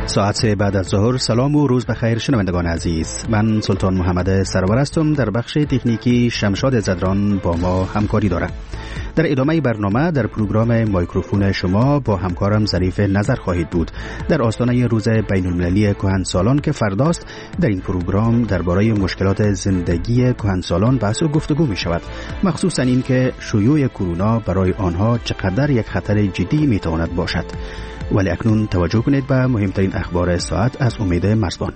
ساعت بعد از ظهر. سلام و روز بخیر شنوندگان عزیز. من سلطان محمد سرور هستم. در بخش تکنیکی شمشاد زدران با ما همکاری دارد. در ادامه برنامه در پروگرام مایکروفون شما با همکارم ظریف نظر خواهید بود در آستانه روز بین المللی کهنسالان که فرداست. در این پروگرام درباره مشکلات زندگی کهنسالان بحث و گفتگو می شود، مخصوصا این که شیوع کرونا برای آنها چقدر یک خطر جدی می تواند باشد. ولی اکنون توجه کنید به مهمترین اخبار ساعت از امید مرزبان.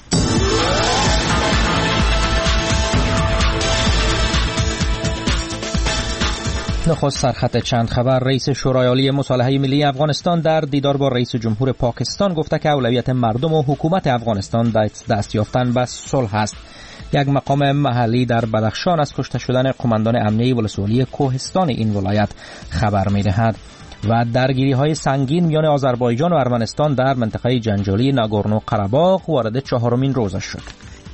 نخست سرخط چند خبر. رئیس شورای عالی مصالحه ملی افغانستان در دیدار با رئیس جمهور پاکستان گفته که اولویت مردم و حکومت افغانستان دست یافتن به صلح است. یک مقام محلی در بدخشان از کشته شدن قماندان امنیه ولسوالی کوهستان این ولایت خبر می‌دهد. و درگیری‌های سنگین میان آذربایجان و ارمنستان در منطقه جنجالی ناگورنو قره‌باغ وارد 4مین روزش شد.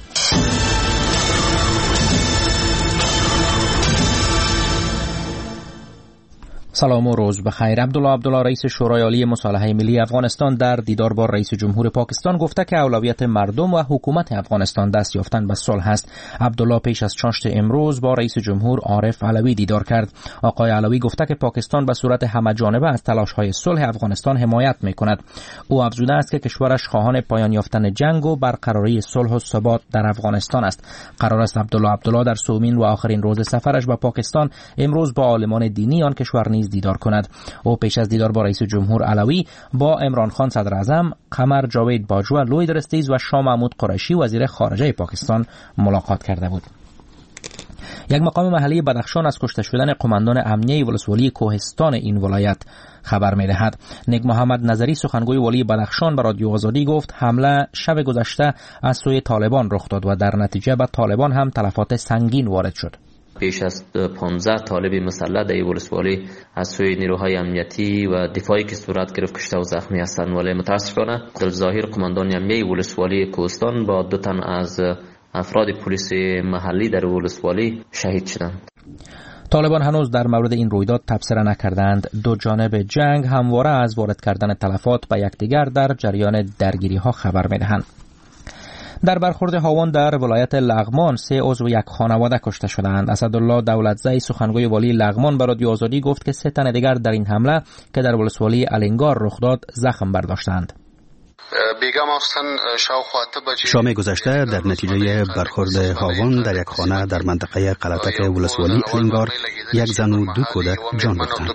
سلام و روز بخیر. عبدالله رئیس شورای عالی مصالحه ملی افغانستان در دیدار با رئیس جمهور پاکستان گفته که اولویت مردم و حکومت افغانستان دست یافتن به صلح است. عبدالله پیش از چاشت امروز با رئیس جمهور عارف علوی دیدار کرد. آقای علوی گفته که پاکستان به صورت همه‌جانبه از تلاش‌های صلح افغانستان حمایت می‌کند. او افزوده است که کشورش خواهان پایان یافتن جنگ و برقراری صلح و ثبات در افغانستان است. قرار است عبدالله در سومین و آخرین روز سفرش به پاکستان امروز با عالمان دینی آن کشور نیز دیدار کند. او پیش از دیدار با رئیس جمهور علوی با عمران خان صدر اعظم، قمر جاوید باجوه، لوید رستیز و شاه محمود قریشی وزیر خارجه پاکستان ملاقات کرده بود. یک مقام محلی بدخشان از کشته شدن قماندان امنیه ولسوالی کوهستان این ولایت خبر می‌دهد. نگ محمد نظری سخنگوی والی بدخشان به رادیو آزادی گفت حمله شب گذشته از سوی طالبان رخ داد و در نتیجه به طالبان هم تلفات سنگین وارد شد. پیش از 15 طالب مسلح در ولسوالی از سوی نیروهای امنیتی و دفاعی که صورت گرفت کشته و زخمی هستند، ولی متاسفانه در ظاهر قماندان امنیه ولسوالی کوهستان با 2 تن از افراد پلیس محلی در ولسوالی شهید شدند. طالبان هنوز در مورد این رویداد تبصره نکردند. دو جانب جنگ همواره از وارد کردن تلفات به یکدیگر در جریان درگیری‌ها خبر می‌دهند. در برخورد هاون در ولایت لغمان 3 عضو یک خانواده کشته شدند. اسدالله دولتزی سخنگوی والی لغمان به رادیو آزادی گفت که 3 تن دیگر در این حمله که در ولسوالی الینگار رخ داد زخم برداشتند. شام گذشته در نتیجه برخورد هاون در یک خانه در منطقه قلاتک ولسوالی الینگار 1 زن و 2 کودک جان باختند.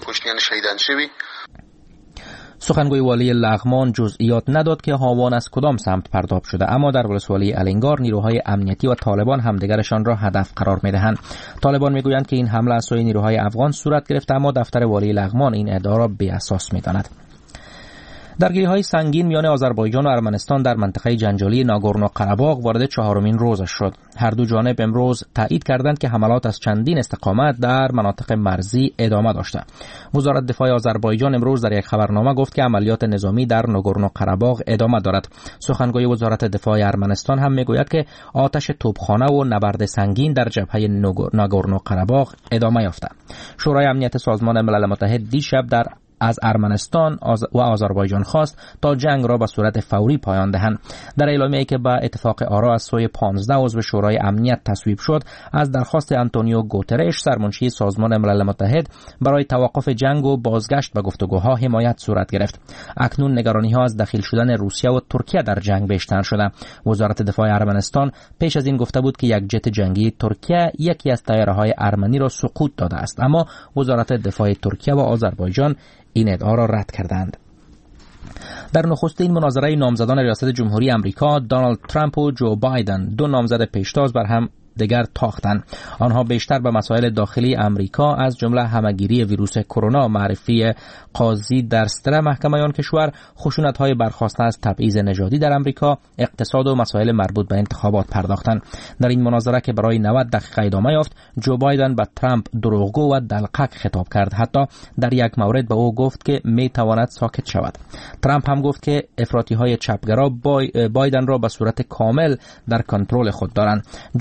سخنگوی والی لغمان جزئیات نداد که هاوان از کدام سمت پرتاب شده، اما در ولسوالی الینگار نیروهای امنیتی و طالبان همدیگرشان را هدف قرار می‌دهند. طالبان میگویند که این حمله از سوی نیروهای افغان صورت گرفته، اما دفتر والی لغمان این ادعا را بی اساس می‌داند. درگیری‌های سنگین میان آذربایجان و ارمنستان در منطقه جنجالی ناگورنو قره‌باغ وارد 4مین روزش شد. هر دو جانب امروز تایید کردند که حملات از چندین استقامت در مناطق مرزی ادامه داشته. وزارت دفاع آذربایجان امروز در یک خبرنامه گفت که عملیات نظامی در ناگورنو قره‌باغ ادامه دارد. سخنگوی وزارت دفاع ارمنستان هم میگوید که آتش توپخانه و نبرد سنگین در جبهه ناگورنو قره‌باغ ادامه یافته. شورای امنیت سازمان ملل متحد دیشب از ارمنستان و آذربایجان خواست تا جنگ را به صورت فوری پایان دهند. در اعلامیه‌ای که به اتفاق آرا از سوی 15 عضو شورای امنیت تصویب شد، از درخواست آنتونیو گوترش سرمنشی سازمان ملل متحد برای توقف جنگ و بازگشت به گفتگوها حمایت صورت گرفت. اکنون نگرانی‌ها از دخیل شدن روسیه و ترکیه در جنگ بیشتر شده. وزارت دفاع ارمنستان پیش از این گفته بود که یک جت جنگی ترکیه یکی از طیاره‌های ارمنی را سقوط داده است، اما وزارت دفاع ترکیه و آذربایجان این ادعا را رد کردند. در نخستین مناظره نامزدان ریاست جمهوری آمریکا، دونالد ترامپ و جو بایدن، 2 نامزد پیشتاز بر هم دیگر تاختند. آنها بیشتر به مسائل داخلی امریکا از جمله همه‌گیری ویروس کرونا، معرفی قاضی در صدر محکمه آن کشور، خشونت‌های برخاسته از تبعیض نژادی در امریکا، اقتصاد و مسائل مربوط به انتخابات پرداختند. در این مناظره که برای 90 دقیقه ادامه یافت، جو بایدن به ترامپ دروغگو و دلقک خطاب کرد. حتی در یک مورد به او گفت که می‌تواند ساکت شود. ترامپ هم گفت که افراطی‌های چپگرا بایدن را به صورت کامل در کنترل خود دارند. جو بایدن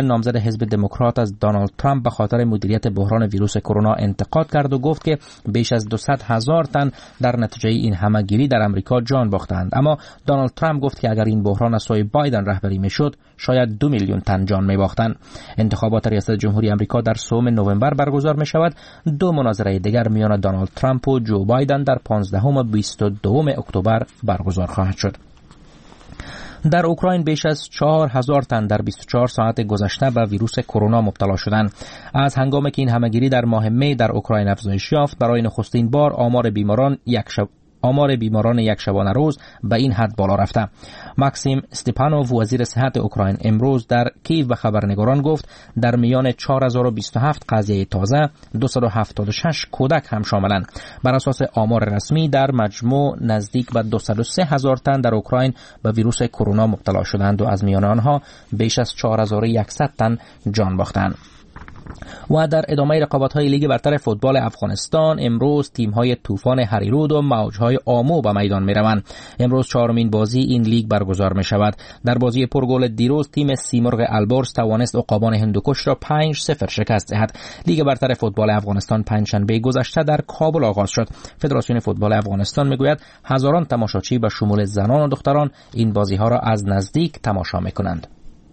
نامزد حزب دموکرات از دونالد ترامپ به خاطر مدیریت بحران ویروس کرونا انتقاد کرد و گفت که بیش از 200,000 تن در نتیجه این همه‌گیری در امریکا جان باختند. اما دونالد ترامپ گفت که اگر این بحران از سوی بایدن رهبری میشد شاید 2 میلیون تن جان میباختند. انتخابات ریاست جمهوری امریکا در 3 نوامبر برگزار می شود. 2 مناظره دیگر میان دونالد ترامپ و جو بایدن در 15 و 22 اکتبر برگزار خواهد شد. در اوکراین بیش از 4,000 تن در 24 ساعت گذشته به ویروس کرونا مبتلا شدند. از هنگامی که این همه‌گیری در ماه می در اوکراین افزایش یافت، برای نخستین بار آمار بیماران یک شبانه روز به این حد بالا رفته. ماکسیم استپانوف وزیر صحت اوکراین امروز در کیف به خبرنگاران گفت در میان 4027 قضیه تازه 276 کودک هم شاملند. بر اساس آمار رسمی در مجموع نزدیک به 203,000 تن در اوکراین به ویروس کرونا مبتلا شدند و از میان آنها بیش از 4100 تن جان باختند. و در ادامه رقابت‌های لیگ برتر فوتبال افغانستان امروز تیم‌های طوفان هریرود و موج‌های آمو به میدان می‌روند. امروز 4مین بازی این لیگ برگزار می‌شود. در بازی پرگل دیروز تیم سیمرغ البرز توانست عقابان هندوکش را 5-0 شکست دهد. لیگ برتر فوتبال افغانستان پنجشنبه گذشته در کابل آغاز شد. فدراسیون فوتبال افغانستان می‌گوید هزاران تماشاچی به شمول زنان و دختران این بازی‌ها را از نزدیک تماشا می‌کنند.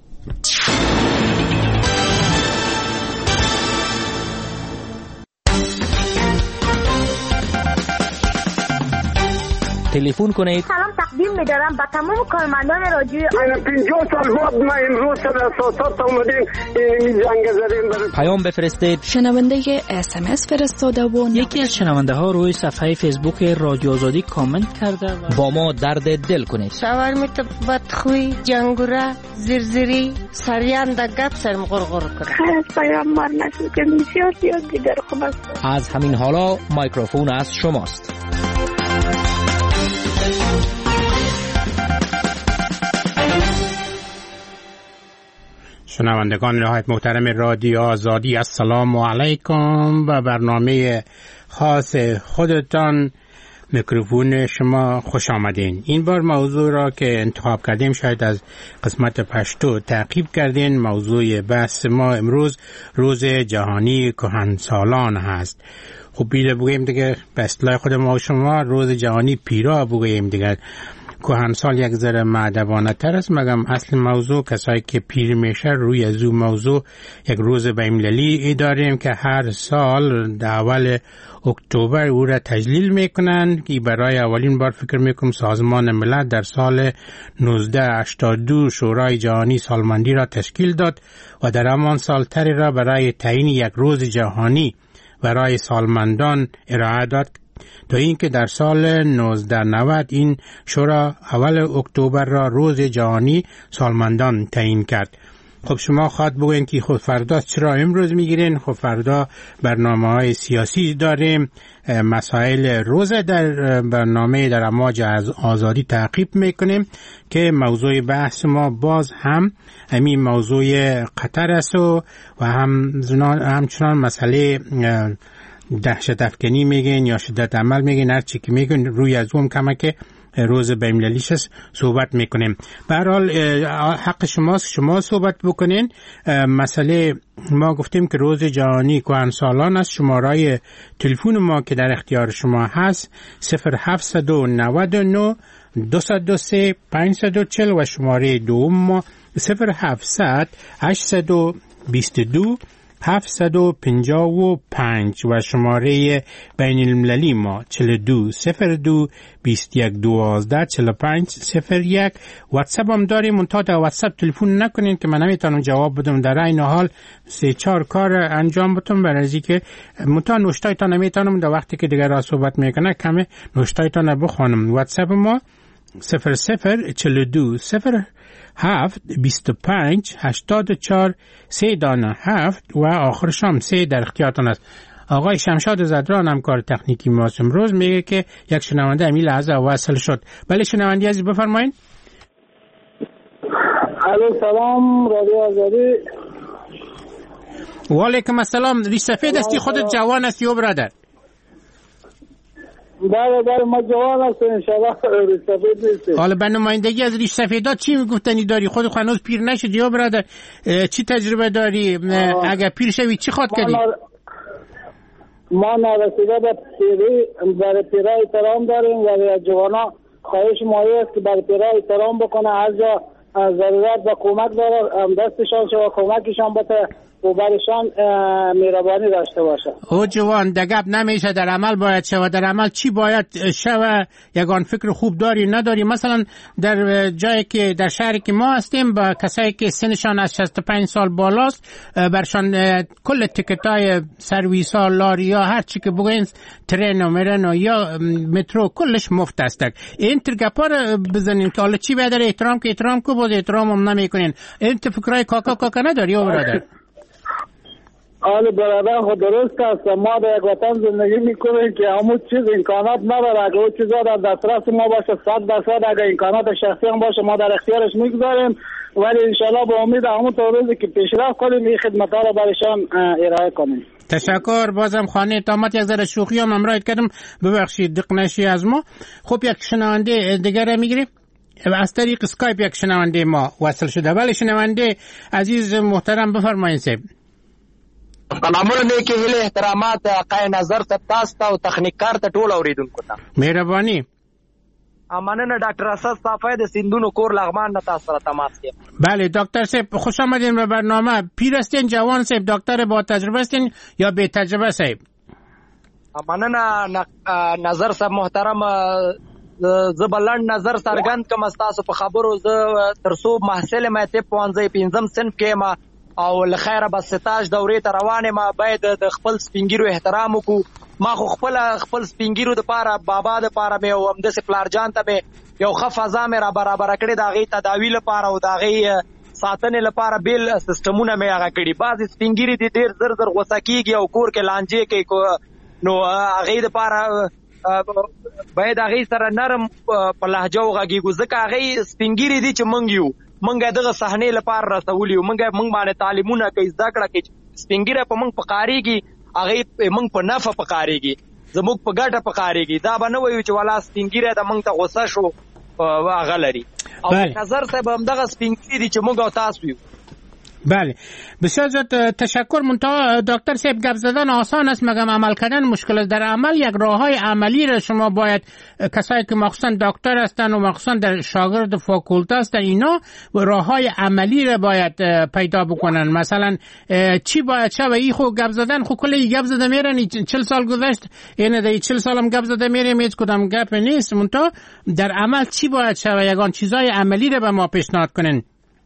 تلفن کنید. سلام تقدیم می‌دارم به تمام کارمندان رادیو. من 50 سال بعد ما امروز در اساسات اومدیم این زنگ زدیم. پیام بفرستید. شنونده SMS فرستاده و یکی از شنونده ها روی صفحه فیسبوک رادیو آزادی کامنت کرده و با ما درد دل کنید. شاورمیت بدخوی جنگوره زرزری سریان در گپ سرم غرغر کرد. خیلی پیام مار نشد که بسیار دیگر خوب است. از همین حالا میکروفون از شماست. شنوندگان نهایت محترم رادیو آزادی، السلام علیکم. و برنامه خاص خودتان، میکروفون شما خوش آمدین. این بار موضوع را که انتخاب کردیم شاید از قسمت پشتو تعقیب کردین. موضوع بحث ما امروز روز جهانی کهنسالان هست. خب بیده بگوییم دیگه به اصطلاح خود ما و شما روز جهانی پیرا بگوییم دیگه. کهنسال یک ذره مؤدبانه تر است، مگم اصل موضوع کسایی که پیر میشه روی از اون موضوع یک روز بین‌المللی داریم که هر سال در اول اکتبر او را تجلیل میکنن که برای اولین بار فکر میکنم سازمان ملل در سال 1982 شورای جهانی سالمندی را تشکیل داد و در همان سال تری را برای تعیین یک روز جهانی برای سالمندان ارائه داد تا اینکه در سال 1990 این شورا اول اکتبر را روز جهانی سالمندان تعیین کرد. خب شما خواد بگوین که خود فردا چرا امروز میگیرین؟ خب فردا برنامه‌های سیاسی داریم، مسائل روز در برنامه در امواج از آزادی تعقیب میکنیم که موضوع بحث ما باز هم همین موضوع قطر است و همچنان مسئله دهشت افکنی میگین یا شدت عمل میگین، هر چی که میگین روی از اون کمک روز بین‌المللیش صحبت میکنیم. به هر حال حق شماست شما صحبت بکنین. مسئله ما گفتیم که روز جهانی کهنسالان است. شماره تلفن ما که در اختیار شما هست 0799 203 540 و شماره دوم ما 0700 822 755 و شماره بین المللی ما 42 02 21 12 45 01. واتساپ هم داریم، منتها در واتساپ تلفن نکنین که من نمیتونم جواب بدم. در این حال 3-4 کار انجام بدم برای اینکه منتها نوشتایتان نمیتونم در وقتی که دیگر را صحبت میکنه کم نوشتایتان بخوانم. واتساپ ما 0042 07 25 84 3 و آخرش هم 3 در اختیارتان است. آقای شمشاد زدران همکار تکنیکی ما امروز میگه که یک شنونده امی لحظه وصل شد. بله شنونده عزیز بفرمایید. الو سلام رادیو آزادی. و علیکم السلام. ریش سفید استی خودت جوان استی و برادر؟ بله ما جوان هستیم انشاءالله ریش سفید نیستیم. حالا به نمایندگی از ریش سفیدا چی میگفتنی داری؟ خود هنوز پیر نشدی یا برادر؟ چی تجربه داری؟ اگر پیر شوی چی خواد کردی؟ ما نرسیده به پیری برای پیرا احترام داریم و جوانا خواهش مایه است که برای پیرا احترام بکنه، هر جا ضرورت و کمک داره دستشان شو و کمکشان بده و برشان مهربانی داشته باشه. او جوان دگب نمیشه، در عمل باید شود. در عمل چی باید شود؟ یگان فکر خوب داری نداری؟ مثلا در جایی که در شهری که ما هستیم با کسایی که سنشان از 65 سال بالاست برشان کل تیکتای سرویس ها، لاری ها، هر چی که بگوین، ترن و مرن و یا مترو کلش مفت است. این ترگپا رو بزنین که حالا چی باید احترام که احترام کو بود احترام هم نمیکنین. این فکرای کاکا نداری او برادر؟ آله برادر خود درست است. ما در یک وطن زندگی میکنیم که همون چیز امکانات نداره. اگر اون چیزا در دسترس ما باشه 100% اگر امکانات شخصی هم باشه ما در اختیارش میگذاریم، ولی انشالله با امید همونطور روزی که پیشرفت کنیم این خدمت‌ها رو برایشان ارائه کنیم. تشکر. بازم خانه تامت یک ذره شوخی هم امرایت کردم، ببخشید دق نشی از ما. خب یک شنونده دیگر میگیریم از طریق اسکایپ. یک شنونده ما وصل شده. ولی شنونده عزیز محترم بفرمایید. سلامونه نیکی هیله احترامات قای نظر تاسو ته او تخنیکار ته ټول اوریدونکو ته مهرباني. مننه ډاکټر اسد صافی د سیندونو کور لغمان نه تاسو سره تماس یم. بله دکتر صاحب خوش آمدین به برنامه. پیر هستین، جوان صاحب، دکتر با تجربه هستین یا بی تجربه صاحب؟ مننه نظر صاحب محترم. زه بلند نظر څرګند کوم تاسو په خبرو. زه ترڅو محصل مته پوانځي پنځم صنف کې ما او لخیره بس ستاج دورې ته روانه ما باید د خپل سپینګیرو احترام وکړو. ما خو خپل سپینګیرو د پاره بابا د پاره مې او هم د سپلار جان ته مې یو خفزا مې را برابر کړی، دا غي تداوی لپاره او دا غي ساتنې لپاره بیل سیستمونه مې هغه کړی. بعض سپینګیری دي ډیر زر غوسه کیږي او کور کې لانجه کوي، نو هغه د پاره باید هغه سره نرم په لهجه وغږیږو، ځکه هغه سپینګیری دي چې مونږ یو منګه دغه صحنه لپاره رسولیو. منګه باندې تعلیمونه کوي، زده کړه کوي، سپینګیره په منګ پکاريږي، هغه منګ په نفع پکاريږي، زموږ په ګټه پکاريږي. دا به نه وایو چې ولا سپینګیره د منګ ته غوسه شو هغه لري. او نظر صاحب هم دغه سپینګیری دي چې موږ او تاسو یو. بله بسیار زیاد تشکر. منتها دکتر صاحب گپ زدن آسان است مگم عمل کردن مشکل است. در عمل یک راههای عملی را شما باید کسایی که مخصوصا دکتر هستن و مخصوصا در شاگرد فاکولته هستن اینا راههای عملی را باید پیدا بکنن. مثلا چی باید شود؟ این خو گپ زدن خو کلی گپ زده میرن 40 سال گذشت، اینه در 40 سال هم گپ زده میریم، هیچ کدام گپ نیست. منتها در عمل چی باید شود؟ یگان چیزای عملی را به ما پیشنهاد کنن.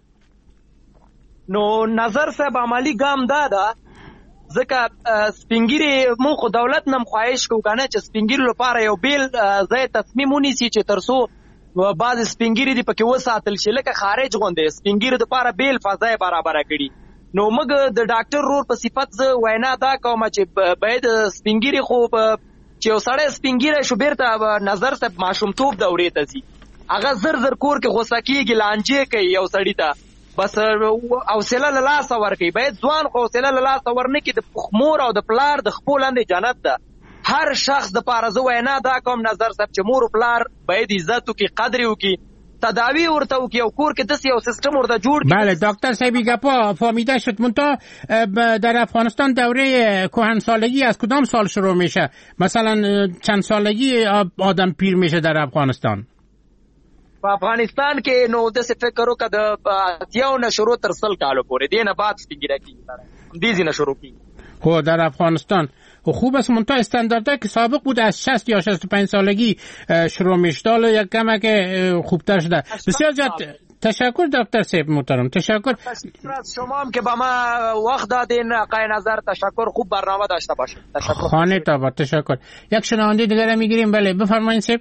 نو نظر صاحب عملی ګام دا ځکه سپینګیری مو خو دولت نم خواهش کو کنه چې سپینګیری لپاره یو بیل ځای تصمیم ونیسي چې ترسو بعض سپینګیری دی پکې وساتل شي لکه خارج غونډه سپینګیری لپاره بیل فضای برابر کړي. نو موږ د ډاکټر رور په صفت ز وینا دا کوم چې باید سپینګیری خو چې وسړی سپینګیری شو بیرته نظر صاحب ماشومتوب دورې ته ځي، هغه زر کور کې غوسه کیږي، لانجه کوي یو سړی ته، بس حوصله له لاسه ورکړي. باید ځوان حوصله له لاسه ورنکړي. د مور او د پلار د خپل لاندې جنت ده. هر شخص د پاره زه وینا دا کوم نظر صاحب چې مور او پلار باید عزت وکړي، قدر وکړي، تداوی ورته وکړي او کور کې داسې یو سیستم ورته جوړ کړي. بله دکتر صاحب گپا فهمیده شد. منتها در افغانستان دوره کهنسالگی از کدام سال شروع میشه؟ مثلا چند سالگی آدم پیر میشه در افغانستان؟ په افغانستان کې نو د څه فکر وکړه د اتیاو نه شروع تر 100 کالو پورې دینه بعد سپینګیره کیږي، دیزی نه شروع کیږي. خب در افغانستان خوب است. منتها استانداردهایی که سابق بود از 60 یا 65 سالگی شروع میشد، حالا یک کمک خوبتر شده. بسیار زیاد تشکر دکتر صاحب محترم. تشکر از شما هم که با ما وقت دادین. آقای نظر تشکر، خوب برنامه داشته باشید. تشکر. خانه تا تشکر. یک شنونده دیگه میگیریم. بله بفرمایید صاحب.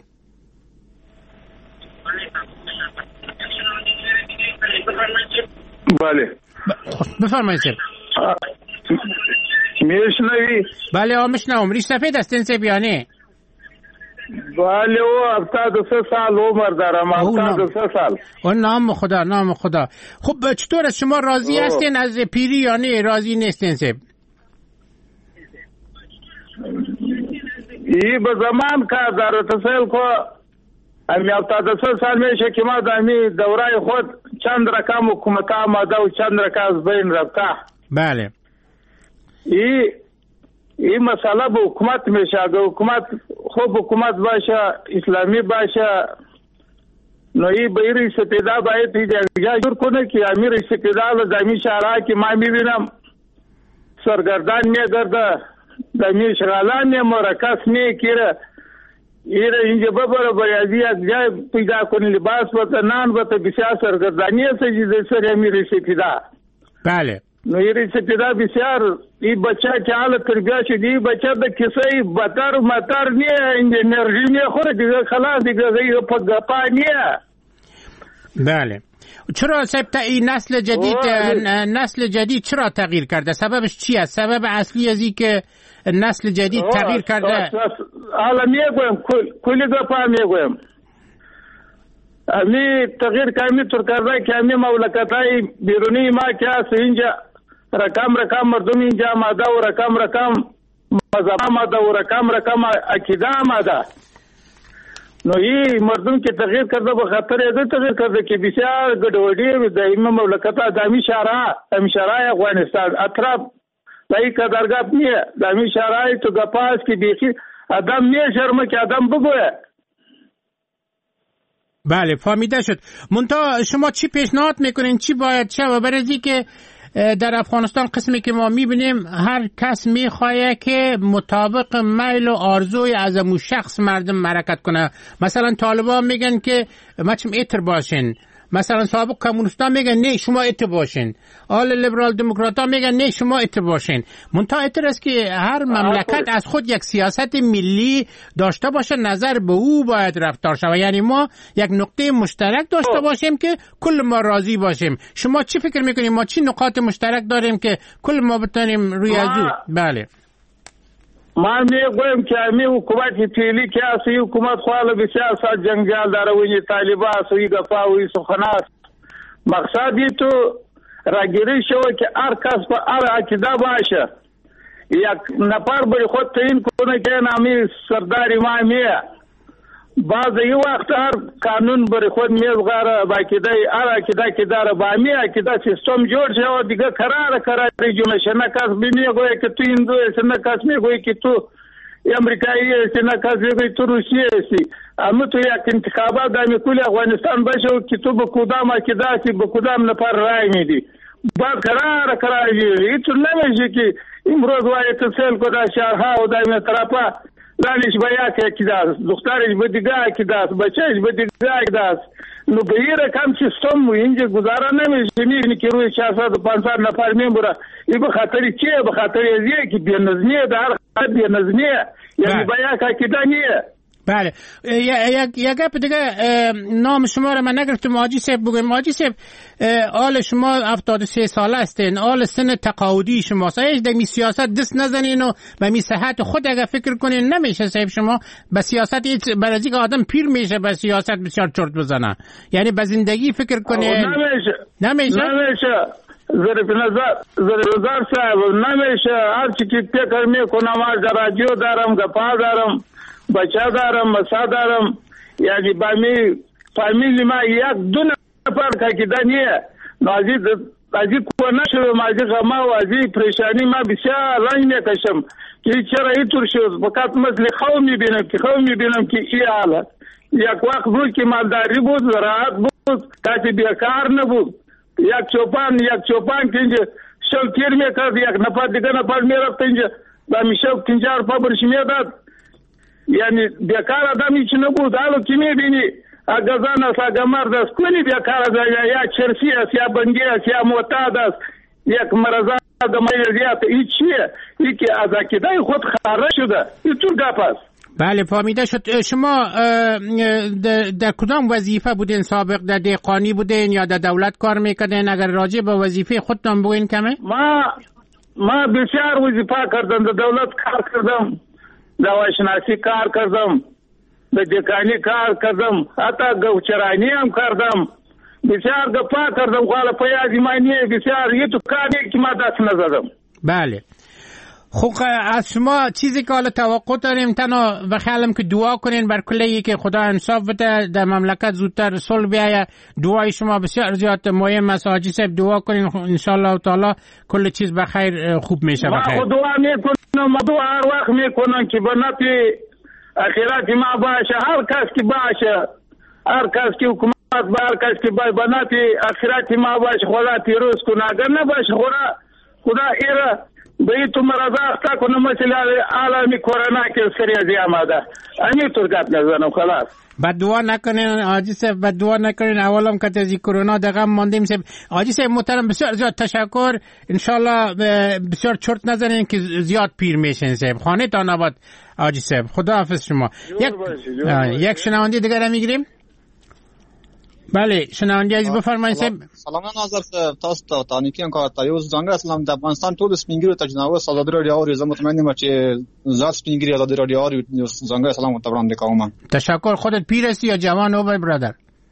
بله بفرمایید صاحب. میشنوی؟ بله میشنوم. ریش سفید هستین صاحب یا نه؟ بله او 73 سال عمر دارم. 73 سال. او نام خدا. خب چطور است؟ شما راضی هستین از پیری یا نه؟ راضی نیستین صاحب؟ ای به زمان کار داره تسهیل کو امی افتاده سال میشه که ما دمی دورای خود چند رقم حکومت آمده و چند رقم از بین رفته. بله. این مسئله به حکومت میشه. اگه حکومت خوب حکومت باشه اسلامی باشه نو ای به رئیس پیدا باید جا جور کنه که امیر رئیس پیدا دمی شهرها که ما میبینم سرگردان میگرده دمی شغالان مرکز میکره ایره اینجا ببره باید یک جای پیدا کنی لباس بطه نان بطه بسیار سرگردانی سجیده سر امیر رئیس پیدا. بله. نو رئیس پیدا بسیار این بچه که حال تربیه شده این بچه ده کسی بطر مطر نیه اینجا انرژی نیه خوره دیگه خلاص دیگه پا گپا نیه. بله. چرا سبت این نسل جدید چرا تغییر کرده؟ سببش چی است؟ سبب اصلی ازی که نسل جدید تغییر کرده؟ حالا میگویم کلی گپا میگویم امی تغییر کمی طور کرده که امی مملکتای بیرونی ما که هست اینجا رقم مردم اینجا آمده و رقم مذهب آمده و رقم عقیده آمده. نو این مردم که تغییر کرده به خاطر از تغییر کرده که بسیار گډوډي د این مملکت دامی شهرهای افغانستان اطراف لای کدرگاه نیه دامی شهرهای تو گپاس که بیخی آدم نیه شرمه که آدم بگوه. بله فهمیده شد. منتها شما چی پیشنهاد میکنین چی باید شود؟ برای که در افغانستان قسمی که ما میبینیم هر کس میخواه که مطابق میل و آرزوی از امو شخص مردم حرکت کنه. مثلا طالبان میگن که مچم ایتر باشین، مثلا سابق کمونیستان میگن نه شما ایتر باشین، آل لیبرال دموکرات ها میگن نه شما ایتر باشین. منتها ایتر است که هر مملکت از خود یک سیاست ملی داشته باشه، نظر به او باید رفتار شود. یعنی ما یک نقطه مشترک داشته باشیم که کل ما راضی باشیم. شما چی فکر میکنیم؟ ما چی نقاط مشترک داریم که کل ما بتونیم روی ازو؟ بله ما میگویم که امی حکومت فعلی که است حکومت خواله بسیار سال جنگال داره و این طالبان است و این گفا و این سخنه است. مقصدی تو راگیری شوه که هر کس به هر عقیده باشه یک نفر بری خود تعیین کنه که نامی سردار امامیه بعض ای وقت هر قانون بری خود میزغاره با عقیده هر عقیده که داره با امی عقیده سیستم جوړ شوه دیگه قرار جمعه نه کس میگویه که تو هندو هستی، نه کس میگویه که تو امریکایی هستی، نه کس میگویه تو روسیه هستی. اما تو یک انتخابات دامی کل افغانستان باشه که تو به کدام عقیده هستی به کدام نفر رای میدی بعد قرار میگیری. تو نمیشه که امروز وای تسهیل کنه شهرها و دامی طرفا زنش به یک عقیده است، دخترش به دیگه عقیده است، بچهش به دیگه عقیده است. نو به این رقم سیستم اینجا گذاره نمیشه. میبینی که روی 450 نفر میبره. این به خاطر چیه؟ به خاطر ازیه که بی‌نظمیه در هر بی‌نظمیه یعنی به یک عقیده نیه. بله یک گپ دیگه نام شما را من نگرفتم حاجی صاحب بگویم. حاجی صاحب آل شما 73 ساله هستین، آل سن تقاعدی شما هیچ در می سیاست دست نزنین و به می صحت خود اگر فکر کنین نمیشه صاحب شما به سیاست برای که آدم پیر میشه به سیاست بسیار چرت بزنه، یعنی به زندگی فکر کنین نمیشه ظریف نظر صاحب نمیشه. هر چی که فکر میکنم از رادیو دارم گپا دارم بچه دارم مسا دارم یعنی با می فامیلی ما یک دو نفر که دنیه ازی کنه شده مازی غما و ازی پریشانی ما بسیار رنگ میکشم که چرا اینطور شد. فقط مثل خو میبینم که ای حالت یک وقت بود که مالداری بود زراعت بود کسی بیکار نبود. یک چوپان که اینجا شب تیر میکرد یک نفر دیگه نفر میرفت اینجا و میشب 50 روپا برش میداد یعنی بیکار آدم هیچ نبود. حالا که میبینی اگه زن است اگه مرد است کلی بیکار است، یا چرسی است یا بنگی است یا معتاد است یک مرض دمایزیات این چیه؟ این که از عقیده خود خارج شده. این طور گپ است. بله فهمیده شد. شما در کدام وظیفه بودین سابق؟ در دهقانی بودین یا در دولت کار میکردین؟ اگر راجع به وظیفه خودتان بگوین کمه. ما بسیار وظیفه کردم. در دولت کار کردم، دواشناسی کار کردم، در دهقانی کار کردم، حتی گوچرانی هم کردم، بسیار گپا کردم. خواهد پیازی مانیه بسیار یه تو کاری که ما دست نزدم. بله خب از شما چیزی که حالا توقع داریم تنها بخیالم که دعا کنین بر کلیه که خدا انصاف بده در مملکت زودتر صلح بیاید. دعای شما بسیار زیاد مهم است حاجی صاحب، دعا کنین انشالله تعالی کل چیز بخیر خوب میشه. بخیر ما دعا میکنم، دعا هر وقت میکنم که به نفع آخرت ما باشه، هر کس که باشه، هر کس که حکومت با هر کس که به نفع آخرت ما باشه خدا پیروز کنه. اگر نباشه خدا ایره به تو مرض اختا کنه مثل عالمی کرونا که سری از آمده. همین طور گپ نزنم خلاص. بددعا نکنین حاجی صاحب، بددعا نکنین. اولم که از کرونا دغم ماندیم صاحب. حاجی صاحب محترم بسیار زیاد تشکر. انشالله بسیار چرت نزنین که زیاد پیر میشین صاحب. خانه تان آباد حاجی صاحب. خدا حافظ شما. یک شنونده دیگر هم میگیریم. بله شنونده عزیز بفرمایید صاحب. سلام ناظر صاحب، تاسو ته تانیکین کا تایو ځانګړی اسلام د افغانستان ټول سپینګیرو ته جناب ازادي راډیو او زه مطمئن یم چې ذات سپینګیری ازادي راډیو او ځانګړی سلام ته وړاندې کوم. تشکر. خودت پیر هستی یا جوان او برادر؟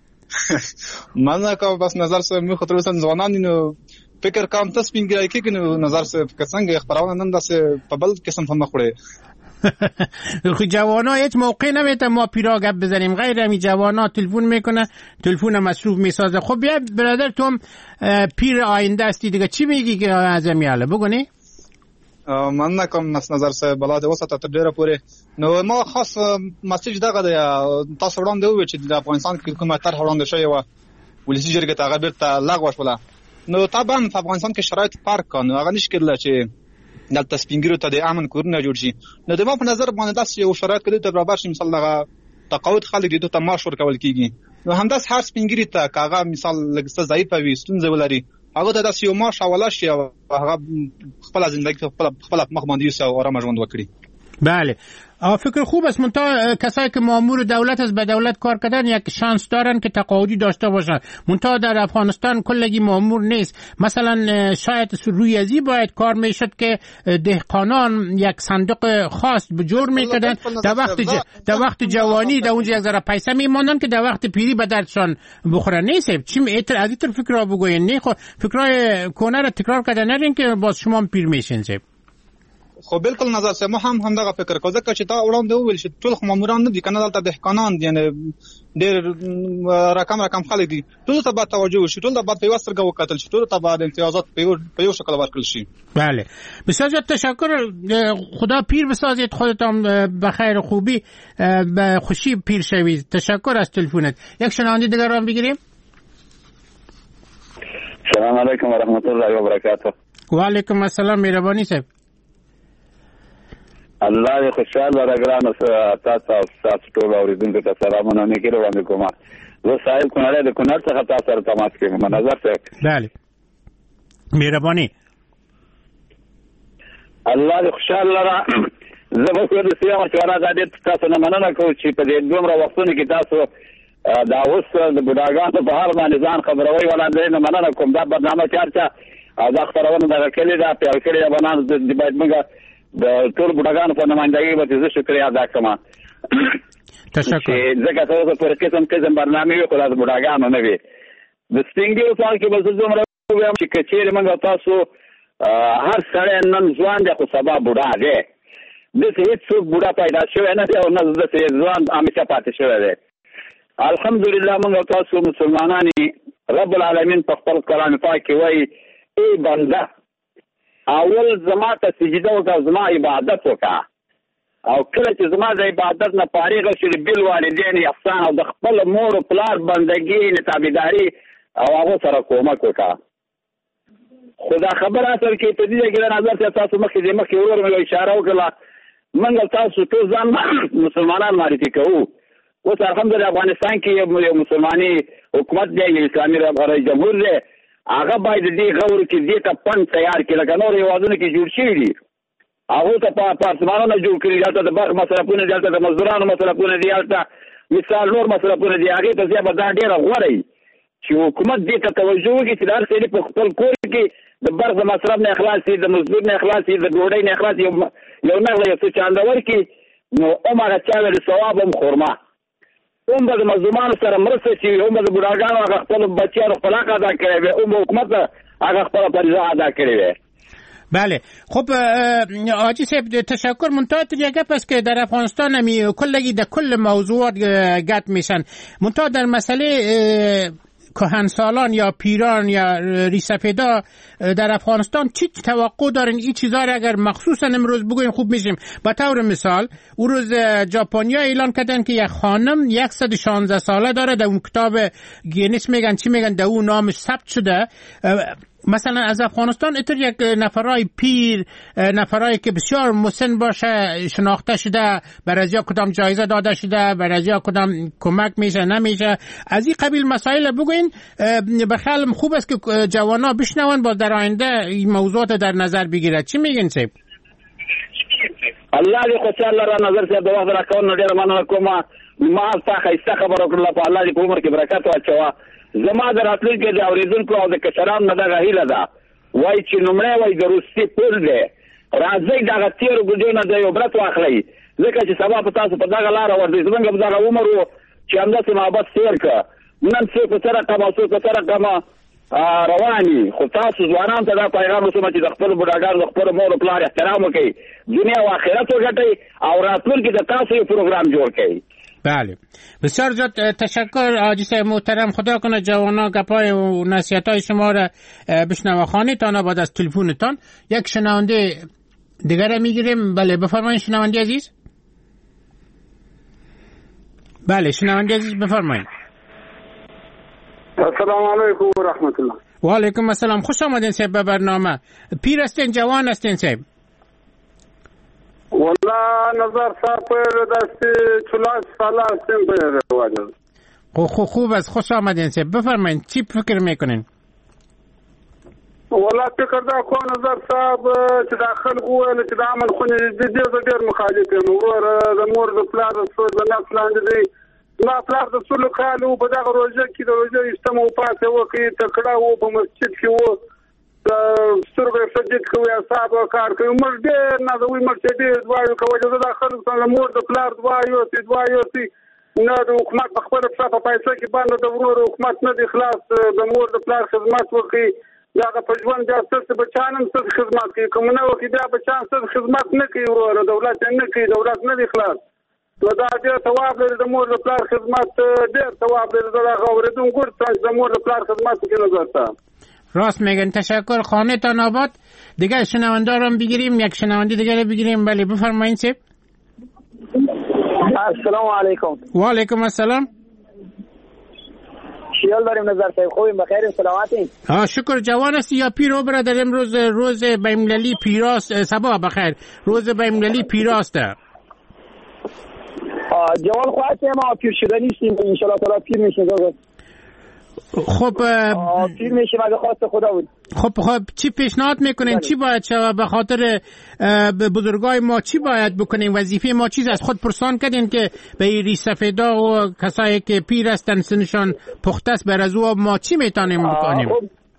من که بس نظر صاحب می خاطر وسن ځوانان نو فکر کوم تاسو سپینګیری کې نو نظر صاحب که څنګه خبرونه نن داسې په بل قسم هم مخوره. خو جوانا هیچ موقع نمیتن ما پیرا گپ بزنیم، غیر همی جوانا تلفون میکنه، تلفون مصروف میسازه. خب بیا برادر تو پیر آینده استی دیگه چی میگی که از میاله بگونی؟ من نکم نظر صاحب بلا د وسه ته ډیره پوره نو ما خاص مسیج دغه د تاسو وړاندې وې چې د افغانستان کې حکومت تر وړاندې شوی و ولسی جرګه ته هغه بیرته لغوه شوله. نو طبعا په افغانستان کې شرایط فرق کنه، هغه نشي کېدل چې دلته سپینګیرو ته د امن کورونه جوړ شي. نو د ما په نظر باندې داسې یو شرایط کړي ته برابر شي، مثال دغه تقاعد خلک دي ته معاش ورکول کیږي. نو همداس هر سپینګیری ته کاغه مثال لګسته ضعیف وي ستونزه ولري هغه ته داسې یو معاش حواله شي او هغه خپل ژوندۍ خپل مخ باندې یو آرام ژوند وکړي. بله فکر خوب است. منتها کسایی که مامور دولت از به دولت کار کردن یک شانس دارن که تقاعدی داشته باشن، منتها در افغانستان کلگی مامور نیست. مثلا شاید روی ازی باید کار میشد که دهقانان یک صندوق خاص بجور میکردن در وقت جوانی در اونجا یک ذره پیسه میماندن که در وقت پیری به دردشان بخوره. نیست چی از این فکر را بگوین؟ نه خب فکرای کنه را تکرار کردن نرین که باز شما پیر میشین. خو بالکل نظر سه ما هم دغه فکر کوم ځکه چې تا وړاندې وویل چې ټول ماموران نه دي کنه، دلته دهقانان دي، یعنی ډېر رقم خلک دي، ټول ته باید توجه وشي، ټول ته باید په واسطه وکتل شي، ټول ته باید امتیازات په یو شکل ورکړل شي. بله بسیار تشکر. خدا پیر بسازید خودتان به خیر و خوبی به خوشی پیر شوید. تشکر از تلفنت. یک شنونده دیگر رو بگیریم. سلام علیکم و رحمت الله و برکاته. و علیکم السلام مهربانی صاحب. الله دې خوشاله راګرانه تاسو ټول اوریدونکو ته سلامونه مې کړو باندې کومه. زه صاحب کونړ د کونړ څخه تاسو سره تماس کوم. نظر صاحب بله مهرباني. الله دې خوشاله را زه به د سیاست مشوره غاډې تاسو نه مننه کوم چې په دې دومره وختونو کې تاسو دا اوس د بډاګانو په هر باندې ځان خبروي ولا دې نه مننه کوم. دا برنامه چارچا دا خبرونه د کلی دا په کلی دا بنان د باید موږ د ټول بډاګانو په نمائندګۍ به زه شکریا ادا کوم. تشکر. ځکه تاسو په قسم برنامه یو خلاص بډاګانو نه وي د سپینګیرو سال کې به زه دومره وایم چې کچېره موږ تاسو هر سړی نن ځوان دی خو سبا بوډا دی. داسې هېڅوک بوډا پیدا شوی نه دی او نه داسې ځوان همیشه پاتې شوی دی. الحمدلله موږ تاسو مسلمانان رب العالمین په خپل کلام پاک کې وایي ای بنده اول زما ته سجده وکړه، زما عبادت وکړه، او کله چې زما د عبادت نه فارغ شې بالوالدین احسان او د خپل مور او پلار بندګي تابعداري او هغه سره کومک وکړه. خدا خبر اصل کې په دې کې نظر تاسو مخکې ورور مې اشاره وکړه موږ تاسو ټول ځان مسلمانان معرفي کوو. اوس الحمدلله افغانستان کې یو مسلماني حکومت دی، یو اسلامي رهبري جمهور دی، هغه باید دې غور کې دې ته پن تیار کړي لکه نور هیوادونو کې جوړ شوي دي. هغه ته پارسمانونه جوړ کړي، دلته د برق مصرفونه دي، دلته د مزدورانو مصرفونه دي، دلته مثال نور مصرفونه دي. هغې ته زیات به دا ډېره غوره وي چې حکومت دې ته توجه وکړي چې د هر سړي په خپل کور کې د برق د مصرف نه اخلاص شي، د مزدور نه اخلاص شي، د ډوډۍ نه اخلاص شي، یو نغله یو څه چانده ورکړي نو هماغه چا د ثواب هم خورما هم به د مظلومانو سره مرسته شي، هم به د بوډاګانو هغه خپل بچیانو خپل حق ادا کړی وي، هم به حکومت هغه خپله فریضه ادا کړې وي. بله خب آجی صاحب تشکر. منتها یه گپ است که در افغانستان همی کلگی در کل موضوعات گپ میشن، منتها در مسئله کهنسالان یا پیران یا ریسفیدا در افغانستان چی توقع دارین این چیزا را اگر مخصوصا امروز بگویم خوب میشیم؟ به طور مثال اون روز ژاپنیا اعلان کردن که یک خانم 116 ساله داره، در اون کتاب گینیس میگن چی میگن در اون نامش ثبت شده. مثلا از افغانستان اتر یک نفرای پیر، نفرایی که بسیار مسن باشه شناخته شده، برازیا کدام جایزه داده شده، برازیا کدام کمک میشه نمیشه، از این قبیل مسائل بگوین. بخیالم خوب است که جوانا بشنون با در آینده این موضوعات در نظر بگیرد. چی میگین صاحب؟ الله دې خوشاله را نظر صاحب د وخت راکون ډیر مننه کوم. ما تاسو خیسته خبر وکړه په الله دې په عمر کې برکت واچوه. زما د راتلونکي د اوریدونکو او د کشرانو نه دغه هیله ده وای چې نمړی وای د روسي پول دی، راځئ دغه تیرو ګډیو نه د یو برت واخلئ، ځکه چې سبا په تاسو په دغه لاره ورځئ. زمونږ په دغه عمر و چې همداسې محبت تېر کړه، نن څوک په څه رقم او څوک په څه رقمه رواني. خو تاسو ځوانانو ته دا پیغام رسوم چې د خپلو بوډاګانو د خپلو مور او پلار احترام وکړئ، دنیا او آخرت وګټئ او راتلونکي د تاسو یو پروګرام جوړ کړئ. بله بسیار زیاد تشکر آجی صاحب محترم. خدا کنه جوانا گپای و نصیحتای شما را بشنوه. خانه تان بعد از تلفونتان یک شنونده دیگر میگیریم. بله بفرمایید شنونده عزیز. بله شنونده عزیز بفرمایید. السلام علیکم و رحمت الله. و علیکم السلام. خوش آمدین صاحب به برنامه. پیر هستین جوان هستین صاحب؟ والله نظر صاحب دستی 40 ساله هستیم به رواجه. خوب است. خوش آمدین صاحب. بفرمایید چی فکر میکنین؟ والله فکر دا کو نظر صاحب چې داخل وویل چې د عمل خونې ډېر مخالف یم. ورور د مور د پلار د سور د نفس لاندې دی. ما پلار د سلو کالو په دغه روژه کې د روژه ایستمه وپاسې وکړي، تکړه و په مسجد کې و، سترګو یې سجد کوي، اعصاب کار کوي. موږ ډېر نازوي، موږ چې ډېر دعا یې کوو چې دا خلک څنګه مور د پلار دعا یوسي نه د حکومت په خپله پښه په پیسه کې باندې د ورور حکومت نه دی خلاص. د مور د پلار خدمت وکړي، دغه په ژوند بیا ستاسو بچیان هم ستاسو خدمت کوي، که نه وکړي بیا بچیان ستاسو خدمت نه کوي، وروره دولت یې نه کوي، دولت نه دی خلاص. نو دا ډېر ثواب لري د مور د پلار خدمت، ډېر ثواب لري. د هغه اورېدونکو ته د مور د پلار خدمت کې نظر ته راست میگن. تشکر. خانه تان آباد. دیگه شنونده رو بگیریم، یک شنونده دیگه رو بگیریم. بله بفرمایید صاحب. السلام علیکم. و علیکم السلام. خیال داریم نظر صاحب، خوبیم بخیر سلامتین؟ شکر. جوان هستی یا پیر؟ برادر امروز روز بین‌المللی پیراست. صباح بخیر. روز بین‌المللی پیراست. جوان خواهد ما پیر شده نیستیم، ان شاء الله تعالی پیر میشیم. خب پیر میشیم اگه خواست خدا بود. خب چی پیشنهاد میکنین؟ چی باید شود به خاطر بزرگای ما؟ چی باید بکنین؟ وظیفه ما چیز است؟ خود پرسان کردین که به ریسفیدا و کسایی که پیر هستن سنشان پخته است بر از او ما چی میتونیم بکنیم؟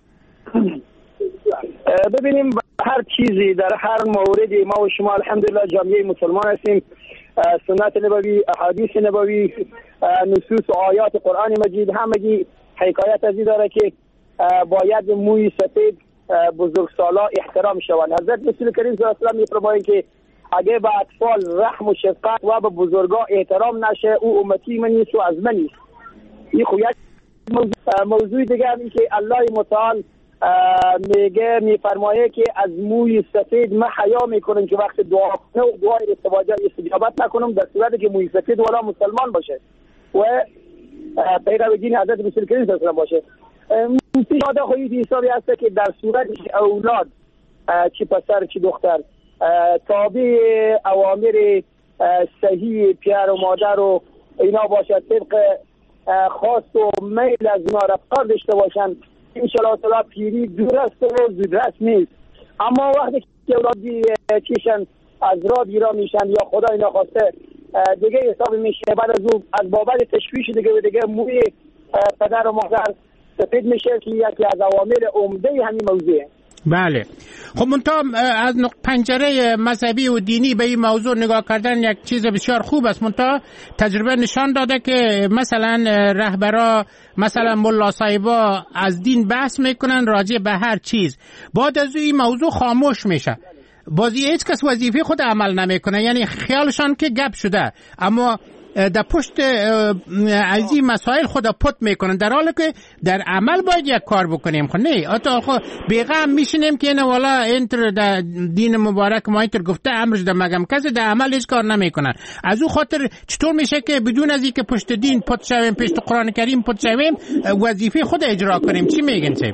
ببینیم هر چیزی در هر موردی ما و شما الحمدلله جامعه مسلمان هستیم. سنت نبوی، احادیث نبوی، نصوص و آیات قرآن مجید همگی حکایت ازی داره که باید موی سفید بزرگسالا احترام شوند. حضرت رسول کریم صلی الله علیه و آله میفرمایند که اگه به اطفال رحم و شفقت و به بزرگا احترام نشه او امتی من نیست و از من نیست. این خویت موضوع دیگه این که الله متعال میفرمایه که از موی سفید من حیا میکنم که وقت دعا کنه و دعای استجابت نکنم در صورتی که موی سفید والا مسلمان باشه و پیرو دین حضرت رسول کریم صلی الله علیه و آله باشه. پیشنهاد خودی حسابی هست که در صورت اولاد چی پسر چی دختر تابع اوامر صحیح پدر و مادر و اینا باشد، طبق خواست و میل از اینا رفتار داشته باشن، انشاءالله تعالی پیری دور است و زودرس نیست. اما وقتی که اولادی چیشن از راه بیرا میشن یا خدا اینا خواسته دیگه حساب میشه، بعد از او از بابت تشویش دیگه موی پدر و مادر سفید میشه که یکی از عوامل عمده همین موضوعه. بله. خب منتها از پنجره مذهبی و دینی به این موضوع نگاه کردن یک چیز بسیار خوب است، منتها تجربه نشان داده که مثلا رهبرا مثلا ملا صاحبا از دین بحث میکنن راجع به هر چیز، بعد از این موضوع خاموش میشه، بازی هیچ کس وظیفه خود عمل نمیکنه، یعنی خیالشان که گپ شده اما در پشت از این مسائل خود پت میکنن، در حالی که در عمل باید یک کار بکنیم. خب نه حتی بیغم میشینیم که نه والا اینتر در دین مبارک ما اینتر گفته امرش در مگم کسی در عمل هیچ کار نمیکنن. از او خاطر چطور میشه که بدون از اینکه پشت دین پت شویم، پشت قرآن کریم پت شویم، وظیفه خود اجرا کنیم؟ چی میگن صاحب؟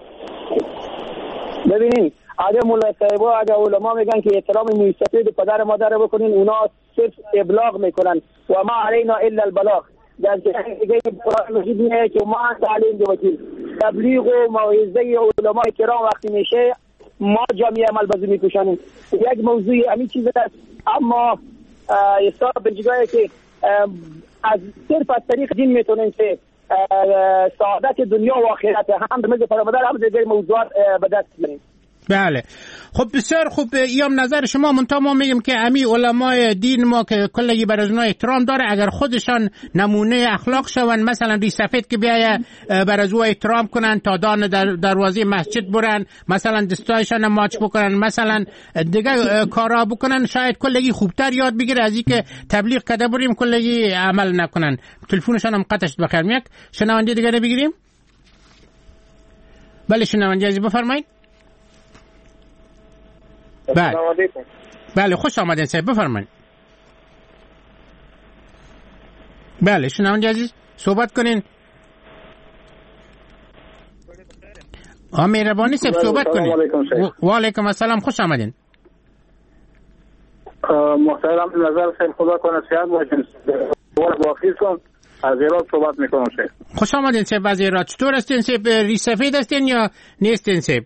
ببینید اگه ملا صاحبا اگه علما میگن که احترام موسیقی پدر مادر بکنین، اونا صرف ابلاغ میکنن و ما علینا الا البلاغ. در جهت دیگه قرآن مجید میگه که ما تعلیم دو وکیل، تبلیغ و موعظه علماء کرام وقتی میشه ما جامعه عمل بازی میکشانیم. یک موضوع همین چیز است، اما حساب به جایی که از صرف از طریق دین میتونیم که سعادت دنیا و آخرت هم مثل پدر هم دیگه موضوعات به دست بیاریم. بله. خب بسیار خوب، ایام نظر شما. منتها ما میگیم که امی علمای دین ما که کلی بر از اونها احترام داره، اگر خودشان نمونه اخلاق شون، مثلا ری سفید که بیایه بر از او احترام کنن، تا دان در دروازه مسجد برن، مثلا دستایشان ماچ بکنن، مثلا دیگه کارا بکنن، شاید کلی خوبتر یاد بگیره از اینکه تبلیغ کده بریم کلی عمل نکنن. تلفنشان هم قطعش بخیر. میک شنونده دیگه بگیریم. بله شنونده عزیز بفرمایید. بله خوش آمدین صاحب، بفرمایید. بله شنونده عزیز صحبت کنین. مهربانی صاحب صحبت کنین. و علیکم السلام، خوش آمدین. محترم نظر صاحب خدا کنه صحت باشین. واقعی کن از ایران صحبت میکنم صاحب. خوش آمدین صاحب. از ایران چطور هستین صاحب؟ ریش سفید هستین یا نیستین صاحب؟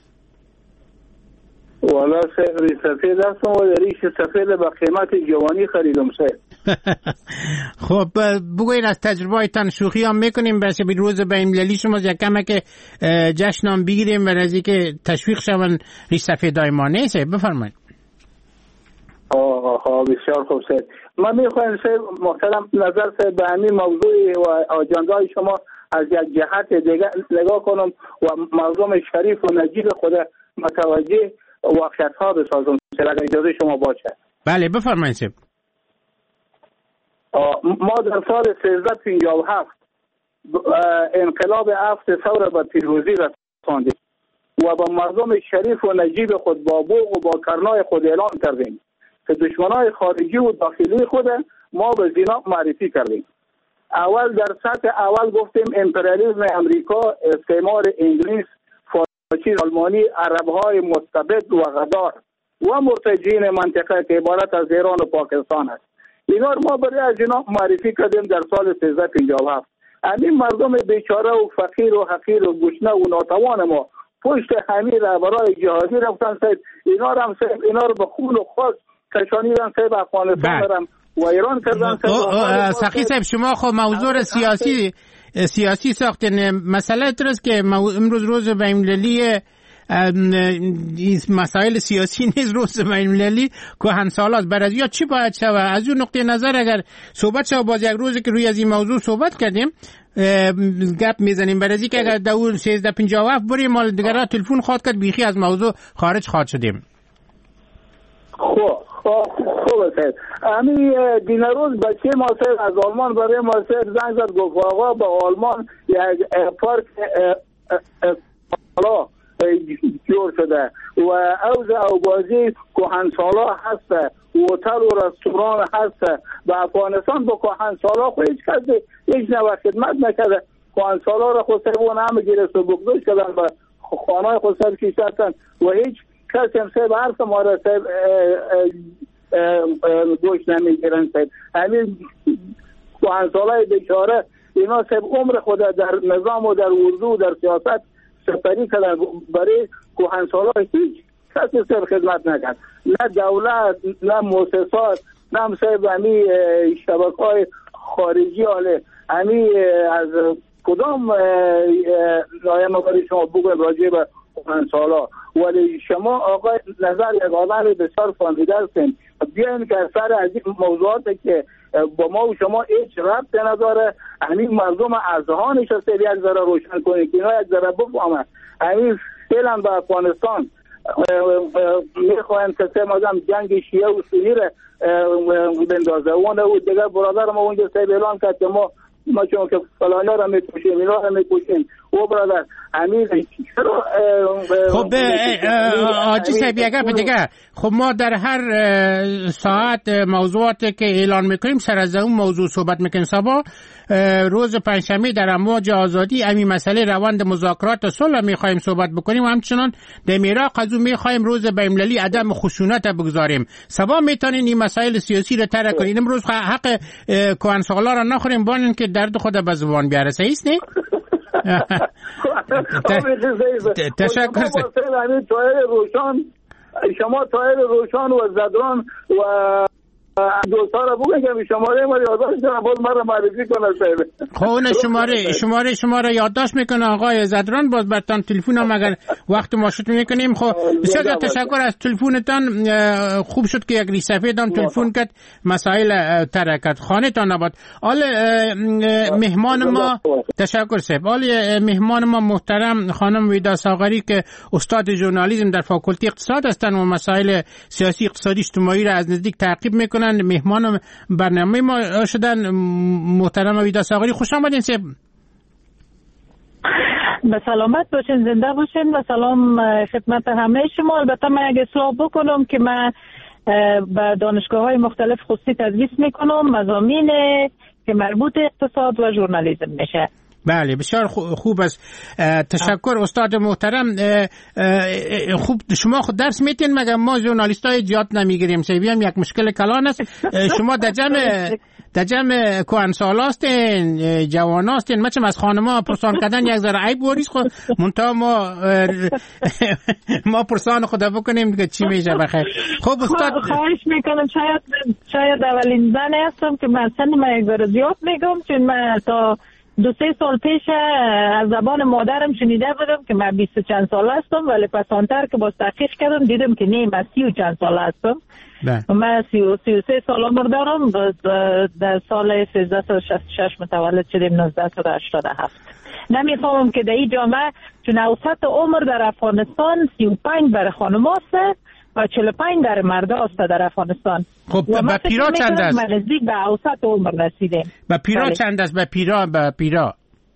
والا ریش سفید هستم و ریش سفید به قیمت جوانی خریدم صاحب. خب بگوین از تجربه‌تان، شوخی هم میکنیم بس به روز بین‌المللی شما یک کمه که جشن هم بگیریم و از اینکه تشویق شون ریش سفیدای ما نیست. بفرمایید. بسیار خوب صاحب. من میخوایم صاحب محترم نظر صاحب به همین موضوع و آجندای شما از یک جهت دیگه نگاه کنم و مردم شریف و نجیب خود متوجه واقعیت ها بسازم اگر اجازه شما باشه. بله بفرمایید صاحب. ما در سال 1357 انقلاب 7 ثوره به پیروزی رساندیم و با مردم شریف و نجیب خود با بوق و با کرنای خود اعلان کردیم که دشمنای خارجی و داخلی خود ما به زنا معرفی کردیم. اول در سطح اول گفتیم امپریالیسم امریکا، استعمار انگلیس، فاشیسم آلمانی، عربهای مستبد و غدار و مرتجعین منطقه که عبارت از ایران و پاکستان است. اینا ما برای از اینا معرفی کردیم در سال 1357. همین مردم بیچاره و فقیر و حقیر و گشنه و ناتوان ما پشت همین رهبرای جهادی رفتن صاحب، اینا رو به خون و خاک کشانیدن صاحب، افغانستان رم و ایران کردن صاحب. سخی صاحب شما خب موضوع سیاسی ساختین. مسئله درست که امروز روز بین‌المللی این مسائل سیاسی نیست، روز بین‌المللی کهنسالات. برای یا چی باید شود از اون نقطه نظر اگر صحبت شود؟ باز یک روزی که روی از این موضوع صحبت کردیم گپ میزنیم. برای اینکه اگر دور 1357 بریم مال دیگران تلفن خواهد کرد بیخی از موضوع خارج خواهد شدیم. خوب صاحب. همین دیروز بچه ما صاحب از آلمان برای ما صاحب زنگ زد گفت آقا به آلمان یک پارک جور شده و اوضاع او بازی کهنسالا هست، هتل و رستوران هست. به افغانستان با کهنسالا خود هیچ کسی هیچ نوع خدمت نکرده. کهنسالا را خود صاحب اون همه گرست و بگذاشت کردن و خانه خود صاحب کشتن و هیچ کسی هم صاحب حرف ما را صاحب گوش نمیگیرن صاحب. همین کهنسالای بیچاره اینا صاحب عمر خود در نظام و در اردو و در سیاست سپری کردن، برای کهنسالا هیچ کسی صاحب خدمت نکرد، نه دولت نه مؤسسات نه هم صاحب همین شبکه‌های خارجی حاله همین از کدام رایم برای شما بگویم راجع به کهنسالا، ولی شما آقای نظر یک آدم بسیار فهمیده هستین، بیاین که سر از این موضوعاتی که با ما و شما هیچ ربط نداره، همین مردم اذهانش است یک ذره روشن کنید که اینا یک ذره بفهمن. همین فعلا به افغانستان میخواین که مثلا جنگ شیعه و سنی را بندازه. اون و دیگر برادر ما اونجا سیب اعلان کرد که ما چون که فلانیا را میکشیم اینا را میکشیم. او برادر همین خب آجی صاحب یک گپ دیگه، خب ما در هر ساعت موضوعاتی که اعلان میکنیم سر از اون موضوع صحبت میکنیم. صبح روز پنجشنبه در امواج آزادی همین مسئله روند مذاکرات صلح میخوایم صحبت بکنیم و همچنان در عراق از اون میخوایم روز بین‌المللی عدم خشونت بگذاریم. صبح میتونین این مسائل سیاسی رو طرح کنین. امروز حق کهنسالا را نخوریم بانن که درد خود به زبان بیاره. صحیح است نه؟ تشکر. شما طاهر روشان و زدران و دوستا را بگن که شماره ما یادداشت کنن، باز مرا معرفی کنن. خب اون شماره یادداشت میکنه آقای زدران، باز برتان تلفن هم اگر وقت ما شد میکنیم. خب بسیار تشکر از تلفنتان. خوب شد که یک ریسفیدم تلفن کرد مسائل ترکت خانه تان نباد. آل مهمان ما تشکر صاحب. آل مهمان ما محترم خانم ویدا ساغری که استاد ژورنالیسم در فاکولته اقتصاد هستند و مسائل سیاسی اقتصادی اجتماعی را از نزدیک تعقیب میکنن، مهمان برنامه ما شدن. محترم ویدا ساغری خوش آمدین صاحب. به سلامت باشین، زنده باشین و سلام خدمت همه شما. البته من اگه اصلاح بکنم که من به دانشگاه‌های مختلف خصوصی تدریس میکنم، مضامین که مربوط اقتصاد و ژورنالیسم میشه. بله بسیار خوب است. تشکر استاد محترم. خوب شما خود درس میتین مگر ما ژورنالیستای زیاد نمیگیریم؟ سیبی هم یک مشکل کلان است. شما در جمع کهنسالا هستین، جوان هستین. مچم از خانما پرسان کردن یک ذره عیب وریست. خود منتها ما پرسان خدا بکنیم که چی میشه بخیر. خب استاد خواهش میکنم، شاید اولین زن هستم که من یک ذره زیاد میگم، چون من تا 2-3 سال پیش از زبان مادرم شنیده بودم که من 20 چند سال هستم، ولی پسانتر که باز تحقیق کردم دیدم که نه، من 30 چند سال هستم. من 33 سال عمر دارم. در سال 1366 متولد شدیم، 1987. نمیفهمم که در این جامعه چون اوسط عمر در افغانستان 35 برای خانم است و 45 در مرد است در افغانستان. خب به پیرا چند است؟ من نزدیک به اوسط عمر رسیدیم. به پیرا چند است؟ به پیرا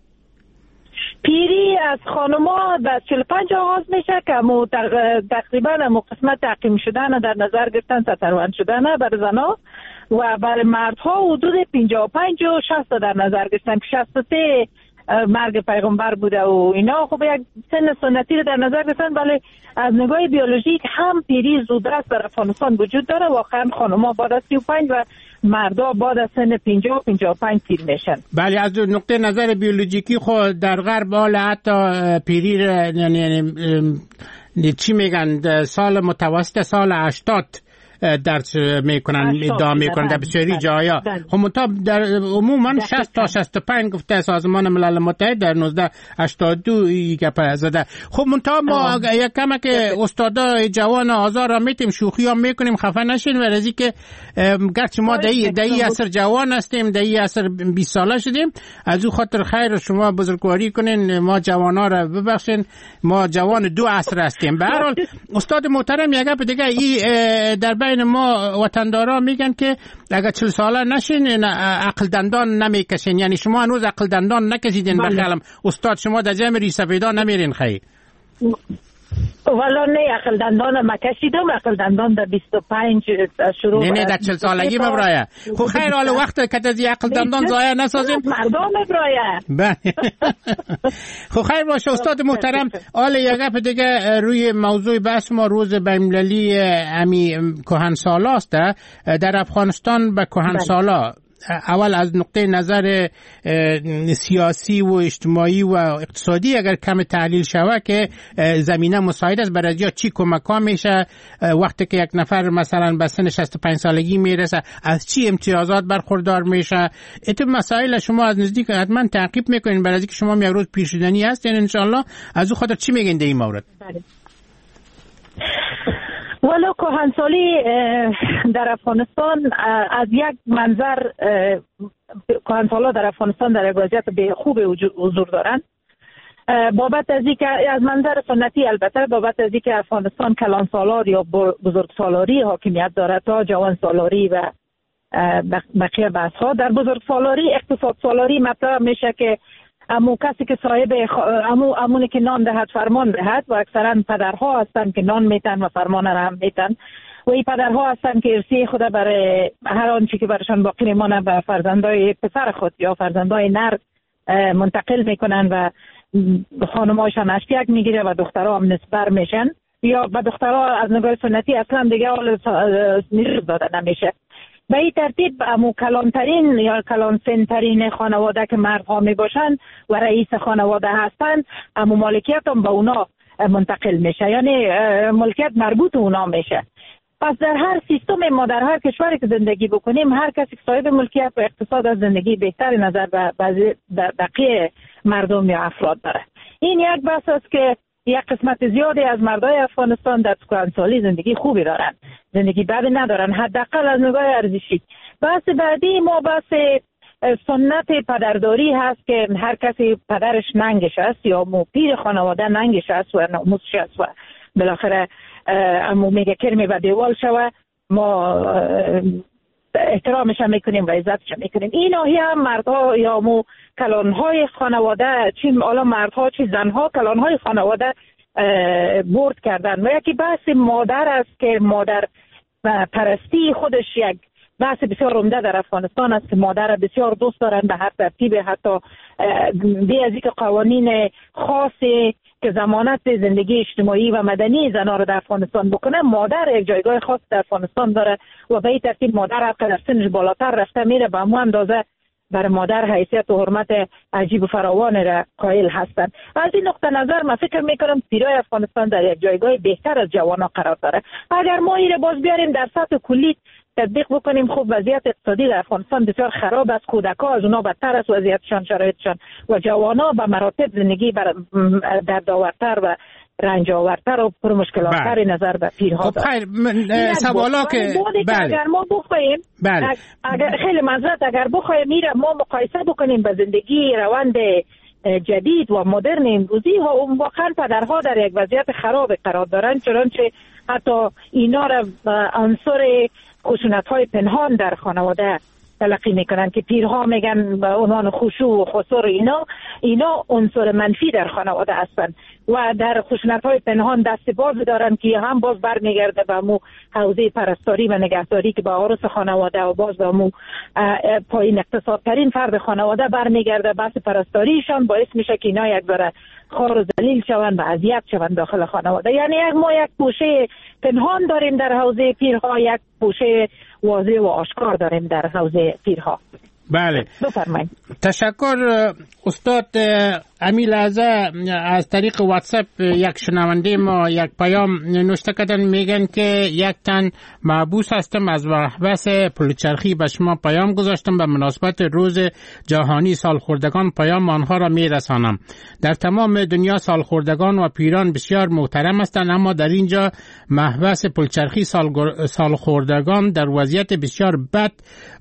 پیری از خانم‌ها به 45 آغاز میشه که تقریبا قسمت تعقیم شدن در نظر گرفتن، ستروند شدن برای زنها و برای مردها حدود 55 و 60 در نظر گرفتن که 63 مرگ پیغمبر بوده و اینا. خب یک سن سنتی رو در نظر گرفتن، ولی از نگاه بیولوژیک هم پیری زودرس در افغانستان وجود داره. واقعا خانم‌ها بعد از 35 و مردا بعد از سن 50 و 55 پیر میشن. بله از نقطه نظر بیولوژیکی خود در غرب حال حتی پیری یعنی چی میگن سال متوسط سال 80 درس میکنن، ادعا میکنن در بسیاری جایا. خب در عموما 60 تا 65 گفته سازمان ملل متحد در 1982 گپ زده. خب منتها ما یک کم که استادا جوان آزار را میتیم شوخی ها میکنیم، خفه نشین و رزی که گرچه ما دایی عصر جوان هستیم، دایی عصر 20 ساله شدیم، از او خاطر خیر شما بزرگواری کنین، ما جوان ها را ببخشین، ما جوان 2 عصر هستیم. به هر حال استاد محترم یک گپ دیگه در بین ما وطندارا میگن که اگر 40 ساله نشین عقل دندان نمیکشین، یعنی شما هنوز عقل دندان نکشیدین. بخیالم استاد شما در جمع ریسفیدا نمیرین خیلی. والا نه عقل دندان ما کشیدم، عقل دندان در 25 شروع نه در 40 سالگی مبرایه. خب خیر حالا وقت که از عقل دندان ضایع نسازیم مردم مبرایه. خب خیر باشه استاد محترم. حالا یک گپ دیگه روی موضوع بحث ما روز بین‌المللی امی کهنسالا است. در افغانستان به کهنسالا اول از نقطه نظر سیاسی و اجتماعی و اقتصادی اگر کم تحلیل شوه که زمینه مساعد است برای یا چی کمک ها میشه وقتی که یک نفر مثلا به سن 65 سالگی میرسه از چی امتیازات برخوردار میشه. این مسائل شما از نزدیک حتما تعقیب میکنین برای اینکه شما یک روز پیش‌دانی هستین ان شاء الله. از او خاطر چی میگین در این مورد؟ بله. ولو کهنسالی در افغانستان از یک منظر کهنسالا در افغانستان در وضعیت به خوب حضور دارند. بابت از اینکه از منظر سنتی البته بابت از اینکه افغانستان کلان سالار یا بزرگ سالاری حاکمیت دارد تا جوان سالاری و بقیه بحث ها. در بزرگ سالاری اقتصاد سالاری مطلب میشه که امو کسی که صاحب امونی که نان دهد فرمان دهد و اکثرا پدرها هستند که نان میتن و فرمان را هم میتن و این پدرها هستند که ارثی خود برای هر آنچه که برشان باقی میمانه به فرزندای پسر خود یا فرزندای نر منتقل میکنن و خانمایشان اشتیاق میگیره و دخترها هم نسبر میشن یا به دخترها از نگاه سنتی اصلا دیگه نیاز داده نمیشه. به این ترتیب امو کلانترین یا کلانسنترین خانواده که مردها می باشند و رئیس خانواده هستند امو مالکیت هم به اونا منتقل میشه، یعنی ملکیت مربوط اونا میشه. پس در هر سیستم ما در هر کشوری که زندگی بکنیم هر کسی که صاحب ملکیت و اقتصاد از زندگی بهتر نظر به بقیه مردم یا افراد داره. این یک بحث است که یک قسمت زیادی از مردای افغانستان در کهنسالی زندگی خوبی دارن، زندگی بدی ندارن، حداقل از نگاه ارزشی. بحث بعدی ما بحث سنت پدرداری هست که هر کسی پدرش ننگش است یا پیر خانواده ننگش است و ناموسش است و بالاخره امو میگه کرمی و دیوال شوه ما احترامش هم میکنیم و عزتش هم میکنیم. این ناحیه هم مردها یا مو کلانهای خانواده چی حالا مردها چی زنها کلانهای خانواده برد کردن. و یکی بحث مادر است که مادر پرستی خودش یک بحث بسیار عمده در افغانستان است که مادر بسیار دوست دارن به هر ترتیب، حتی بی از اینکه قوانین خاصی که ضمانت زندگی اجتماعی و مدنی زنان رو در افغانستان بکنه. مادر یک جایگاه خاص در افغانستان داره و به این ترتیب مادر حتی در سنش بالاتر رفته میره به همون اندازه برای مادر حیثیت و حرمت عجیب و فراوان را قائل هستند. از این نقطه نظر من فکر میکنم پیرای افغانستان در یک جایگاه بهتر از جوانا قرار داره. اگر ما این باز بیاریم در سطح کلی تطبیق بکنیم خب وضعیت اقتصادی در افغانستان بسیار خراب است، کودک‌ها از اونا بدتر است وضعیتشان شرایطشان و جوانا به مراتب زندگی دردآورتر و رنج آورتر و پر مشکلات‌تر نظر به پیرها دارد. سوالا که اگر ما بخوایم اگر خیلی معذرت اگر بخوایم میره ما مقایسه بکنیم به زندگی روند جدید و مدرن امروزی و اون واقعا پدرها در یک وضعیت خراب قرار دارن، چنانچه حتی اینا را عنصر خشونت‌های پنهان در خانواده تلقی میکنن که پیرها میگن به عنوان خشوع و خسور اینا عنصر منفی در خانواده هستند و در خشونت‌های پنهان دست باز دارن که هم باز برمیگرده به مو حوزه پرستاری و نگهداری که به عروس خانواده و باز به مو پایین اقتصادترین فرد خانواده برمیگرده. بحث پرستاریشان باعث میشه که اینا یک ذره خار و ذلیل شوند و اذیت شوند داخل خانواده. یعنی ما یک پوشه پنهان داریم در حوزه پیرها، یک پوشه واضح و آشکار داریم در حوزه پیرها. بله بفرمایید. تشکر استاد امیل عزا. از طریق واتساپ یک شنونده ما یک پیام نوشته کردن، میگن که یک تن محبوس هستم از محبس پلچرخی به شما پیام گذاشتم به مناسبت روز جهانی سالخوردگان پیام آنها را میرسانم. در تمام دنیا سالخوردگان و پیران بسیار محترم هستند اما در اینجا محبس پلچرخی سالخوردگان در وضعیت بسیار بد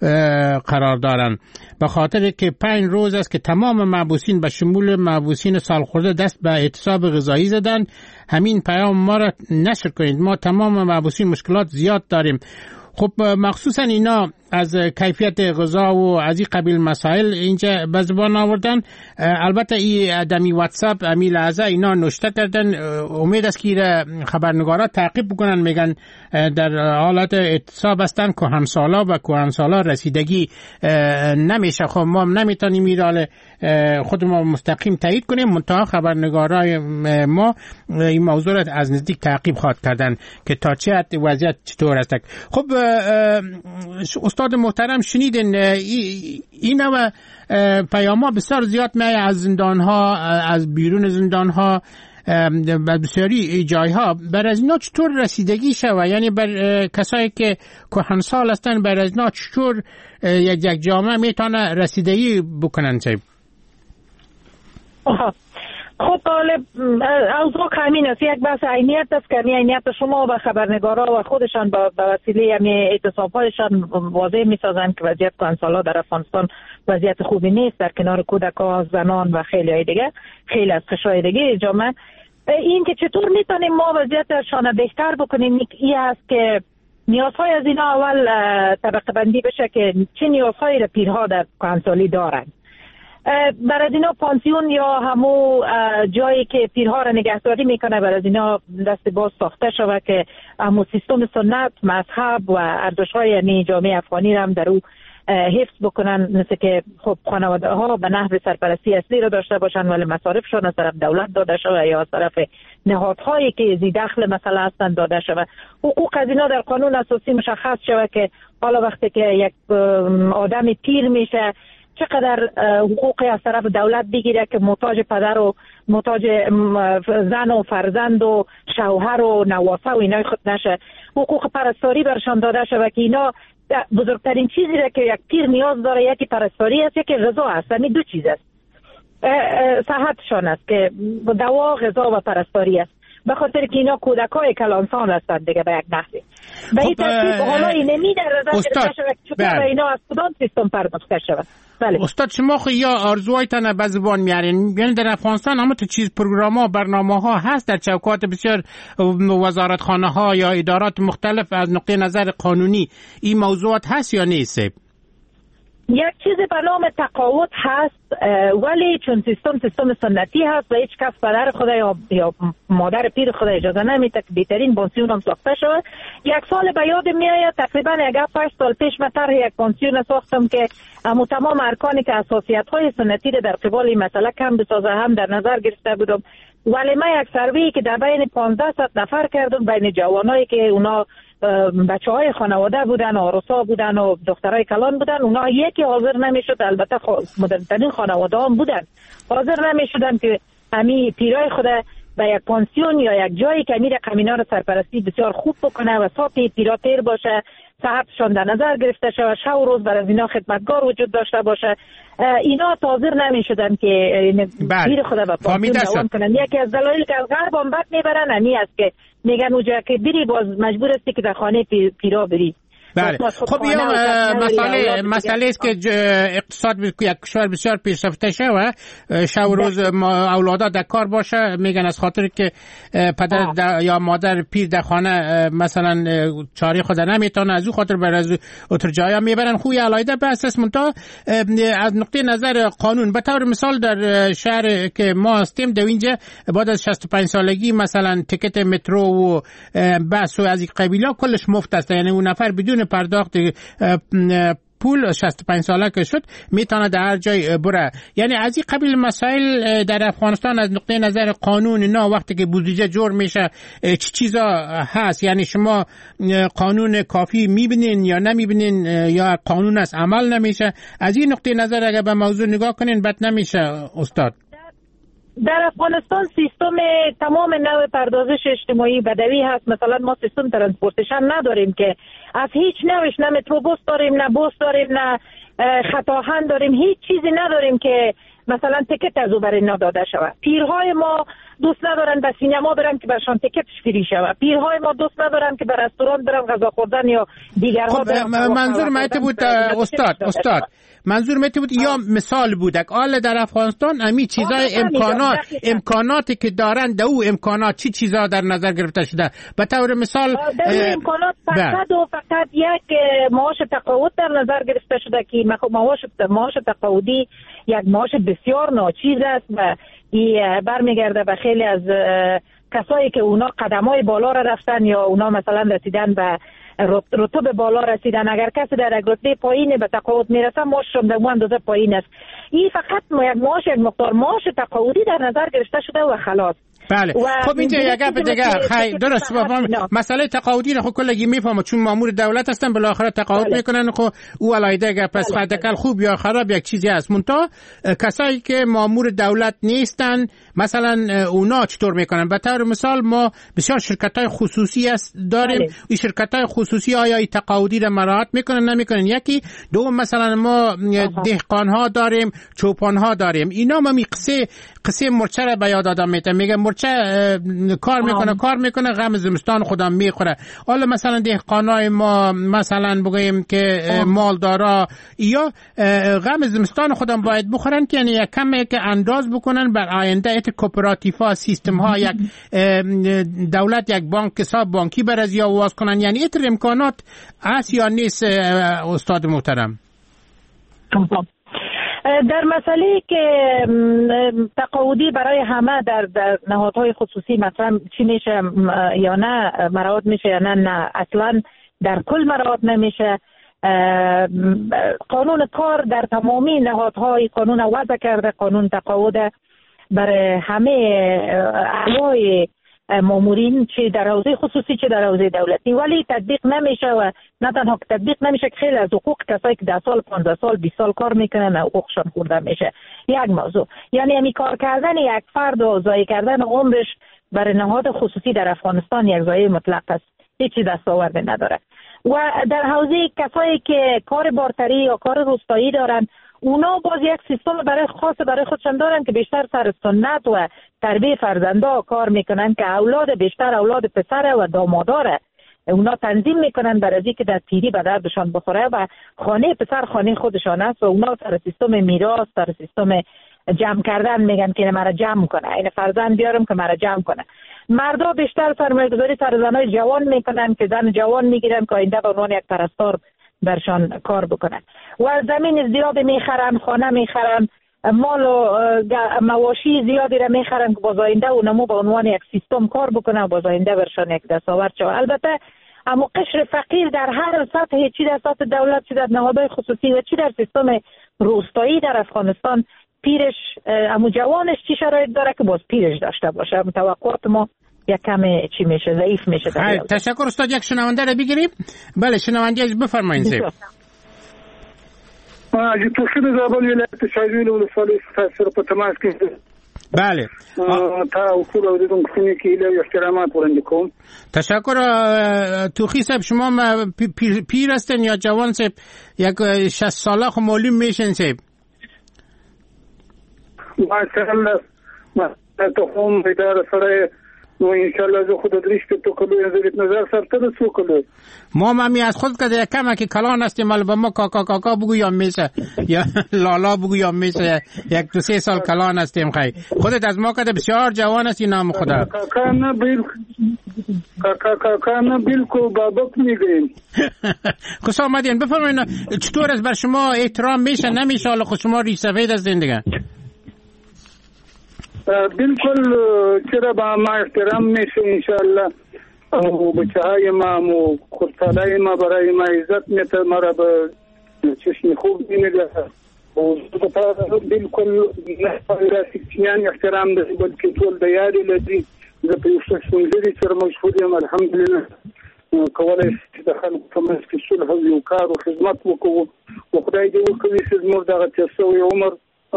قرار دارند به خاطر که 5 روز است که تمام محبوسین به شمول محبوسین سالخورده دست به اعتصاب غذایی زدند. همین پیام ما را نشر کنید، ما تمام محبوسین مشکلات زیاد داریم. خب مخصوصا اینا از کیفیت غذا و از این قبیل مسائل اینجا به زبان آوردن. البته این آدمی واتساپ امیل عزا اینا نوشته کردن، امید است که خبرنگارا تعقیب بکنن، میگن در حالت اعتصاب هستن کهنسالا و کهنسالا رسیدگی نمیشه. خب ما نمیتونیم ایرال خود ما مستقیم تایید کنیم، منتها خبرنگارای ما این موضوع را از نزدیک تعقیب خواهد کردن که تا چه وضعیت چطور است. خب استاد محترم شنیدین این و پیام‌ها بسیار زیاد میاد از زندان‌ها، از بیرون زندان‌ها، بسیاری جایها. بر از اینا چطور رسیدگی شود؟ یعنی بر کسایی که کهنسال هستن بر از اینا چطور یک جامعه میتونه رسیدگی بکنن؟ خب غالب اوضاع همین است. یک بحث عینیت است که عینیت شما و خبرنگارا و خودشان با وسیله اعتصاب‌هایشان واضح می‌سازند که وضعیت کهنسالا در افغانستان وضعیت خوبی نیست، در کنار کودکان، زنان و خیلی دیگه، خیلی از قشرهای دیگه جامعه. این که چطور میتونیم ما وضعیتشان بهتر بکنیم این است که نیازهای از اینا اول طبقه بندی بشه که چه نیازهایی را پیرها در کهنسالی دارند. برای اینا پانسیون یا همو جایی که پیرها را نگهداری میکنه برای اینا دست باز ساخته شود که همو سیستم سنت، مذهب و ارزش‌های یعنی جامعه افغانی را هم در او حفظ بکنن، مثل که خب خانواده ها به نحو سرپرستی اصلی را داشته باشن ولی مصارفشان از طرف دولت داده شود یا از طرف نهادهایی که ذی دخل مثلا هستند داده شود. حقوق از اینا در قانون اساسی مشخص شود که حالا وقتی که یک آدم پیر میشه چقدر حقوقی از طرف دولت بگیره که محتاج پدر و محتاج زن و فرزند و شوهر و نواسه و اینا خود نشه. حقوق پرستاری برشان داده شده که اینا بزرگترین چیزی را که یک پیر نیاز داره یکی پرستاری است یکی غذا است. همین دو چیز است. صحتشان است که دوا، غذا و پرستاری است. به خاطر که اینا کودکای کلانسان هستند دیگه به یک نحوی. به این ترتیب حالا این نمیده رضا شده چطور اینا از کدام سیستم پرداخته شود. بله. استاد شما خو یا آرزوهایتان به زبان میارین، یعنی در افغانستان همه تو چیز پروگرام‌ها، برنامه‌ها هست در چوکات بسیار وزارتخانه‌ها یا ادارات مختلف از نقطه نظر قانونی این موضوعات هست یا نیست؟ یک چیز به نام تقاعد هست ولی چون سیستم سنتی هست و هیچ کس پدر خود یا مادر پیر خود اجازه نمیده که بهترین پانسیون هم ساخته شود. یک سال به یاد میآید تقریبا 8 سال پیش من طرح یک پانسیون ساختم که تمام ارکانی که اساسیت های سنتی در قبال این مسئله کم بسازه هم در نظر گرفته بودم. ولی من یک سروی که در بین 1500 نفر کردم بین جوانایی که اونا بچه‌های خانواده بودن، آرسا بودن و دخترای کلان بودن، اونا یکی حاضر نمیشد، البته مدرن‌ترین خانواده هم بودن، حاضر نمیشدن که همین پیرای خود به یک پانسیون یا یک جایی که امیر قمینا رو سرپرستی بسیار خوب بکنه و صاحب پیرا تیر باشه، صحتشان در نظر گرفته شود، شب و روز برای اینا خدمتگار وجود داشته باشه. اینا حاضر نمیشدن که پیر خود به پانسیون دوام کنن. یکی از دلایلی که از غرب هم بد میبرن همین است که میگن اونجا که بری باز مجبور هستی که در خانه پیرا بری. بله. خب این مسئله است که اقتصاد یک کشور بسیار پیشرفته شده، شب و روز اولادا در کار باشه، میگن از خاطر که پدر یا مادر پیر در خانه مثلا چاری خود نمیتونه از او خاطر بر از اتر جایا میبرن. خوی علایده به اساس منتها از نقطه نظر قانون به طور مثال در شهر که ما هستیم در اینجا بعد از 65 سالگی مثلا تیکت مترو و بس و از این قبیله کلش مفت است، یعنی اون نفر بدون پرداخت پول 65 ساله که شد میتونه در هر جای بره. یعنی از این قبیل مسائل در افغانستان از نقطه نظر قانون نه وقتی که بودجه جور میشه چه چیزا هست؟ یعنی شما قانون کافی میبینین یا نمیبینین یا قانون از عمل نمیشه؟ از این نقطه نظر اگر به موضوع نگاه کنین بد نمیشه استاد؟ در افغانستان سیستم تمام نوع پردازش اجتماعی بدوی هست. مثلا ما سیستم ترانسپورتیشن نداریم که از هیچ نوعش، نه متروبوس داریم، نه بوس داریم، نه خطاهن داریم، هیچ چیزی نداریم که مثلا تیکت از او برای اینا داده شود. پیرهای ما دوست ندارن به سینما برن که برشان تیکتش فری شود. پیرهای ما دوست ندارن که به رستوران برن غذا خوردن یا دیگرها برن. منظور مایت بود استاد منظور مایت بود یا مثال بودک آل در افغانستان امی چیزای امکاناتی که دارن در او امکانات چی چیزا در نظر گرفته شده؟ به طور مثال امکانات فقط یک معاش تقاعد در نظر گرفته شده که معاش تقاعدی یک معاش بسیار ناچیز است و برمیگرده به خیلی از کسایی که اونا قدمای بالا را رفتن یا اونا مثلا رسیدن به رتبه بالا رسیدن. اگر کسی در یک رتبه پایین به تقاعد میرسه معاششون به اون اندازه پایین است. این فقط یک معاش یک مقدار معاش تقاعدی در نظر گرفته شده و خلاص. بله. خب اینجا یک گپ دیگه خیلی درست مسئله تقاعدی رو خب کلگی میفهمم، چون مامور دولت هستن بالاخره تقاعد میکنن. خب او علایده گپ است، حداقل خوب یا خراب یک چیزی هست. منتها کسایی که مامور دولت نیستن مثلا اونا چطور میکنن؟ به طور مثال ما بسیار شرکت‌های خصوصی داریم. این شرکت‌های خصوصی آیا این تقاعدی را مراعات میکنن نمیکنن؟ یکی دوم مثلا ما دهقان‌ها داریم، چوپان‌ها داریم. اینا ما قصه مرچه را به یاد آدم میگه مرچه کار میکنه غم زمستان خودم میخوره. حالا مثلا دهقانای ما مثلا بگوییم که مالدارا یا غم زمستان خودم باید بخورن که یعنی یک کمی که انداز بکنن بر آینده. ایت کوپراتیفا سیستم ها یک دولت یک بانک حساب بانکی بر از یا واز کنن، یعنی ایت امکانات هست یا نیست استاد محترم؟ در مسئله که تقاعدی برای همه در نهادهای خصوصی مثلا چی میشه یا نه مراعات میشه یا نه اصلا در کل مراعات نمیشه. قانون کار در تمامی نهادهای قانون وضع کرده، قانون تقاعد برای همه اعضای مامورین چه در حوزه خصوصی چه در حوزه دولتی، ولی تطبیق نمیشه. و نه تنها تطبیق نمیشه که خیلی از حقوق کسایی که 10 سال 15 سال 20 سال کار میکنن حقوقشان خورده میشه. یک موضوع یعنی همی کار کردن یک فرد و ضایع کردن عمرش برای نهاد خصوصی در افغانستان یک ضایع مطلق است، هیچ دستاورد نداره. و در حوزه کسایی که کار بارتری یا کار روستایی دارن، اونا باز یک سیستم برای خاص برای خودشان دارن که بیشتر سر سنت و تربیت فرزندا کار میکنن که اولاد بیشتر اولاد پسر و داماداره اونا تنظیم میکنن برای از اینکه در پیری به دردشان بخوره و خانه پسر خانه خودشان است و اونا سر سیستم میراث سر سیستم جمع کردن میگن که مرا جمع کنه، این فرزند بیارم که مرا جمع کنه. مردا بیشتر سرمایه‌گذاری سر زنای جوان میکنن که زن جوان میگیرن که آینده به عنوان یک پرستار برشان کار بکنن و زمین زیاد میخرن، خانه میخرن، مال و مواشی زیادی را میخرن که باز آینده اونمو به عنوان یک سیستم کار بکنن و باز آینده برشان یک دستاورد شود. البته اما قشر فقیر در هر سطح، چی در سطح دولت چی در نهادهای خصوصی و چی در سیستم روستایی در افغانستان، پیرش اما جوانش چی شرایط داره که باز پیرش داشته باشه. توقعات ما یک کم چی میشه ضعیف میشه. تشکر استاد. یک شنونده رو بگیریم. بله شنونده بفرمایید. توصیل زابل ولایت شایدویل ولسوالی ستاسر په تماس کې. بله تا اصول او دون کسانی که ایله احترامات وړاندې کوم. تشکر. توخی صاحب شما پیر هستن یا جوان صاحب؟ یک 60 ساله خو معلوم میشن صاحب. ماشاءالله ما ته هم اداره سره نو انشالله زه خود درش که تو کلو نظریت نظر سرته ده سو کلو ما همی از خود که کمه که کلان هستیم ولی به ما کاکا بگویم میشه یا لالا بگویم میشه. 1-2-3 سال کلان هستیم. خیلی خودت از ما که بسیار جوان هستی نام خدا. کاکا نه بالکل بابک میگیم. خوش آمدین. بفرمایید چطور از بر شما احترام میشه نمیشه؟ حالا خود شما ریش سفید هستین دیگه. بالکل چرا با ما احترام میشه انشاءالله و بچهای ما و خودسالای ما برای ما عزت میته مرا به چشم خوب بینیده و بالکل نه احترام ده بلکه طول د یاري لدی د پیوښت سنجري سره مشهور یم الحمدلله کولای شي د خلکو په منځ کې صلح او کار او خدمت وکړو او خدای دې وکړي چې زموږ دغه تیسوي عمر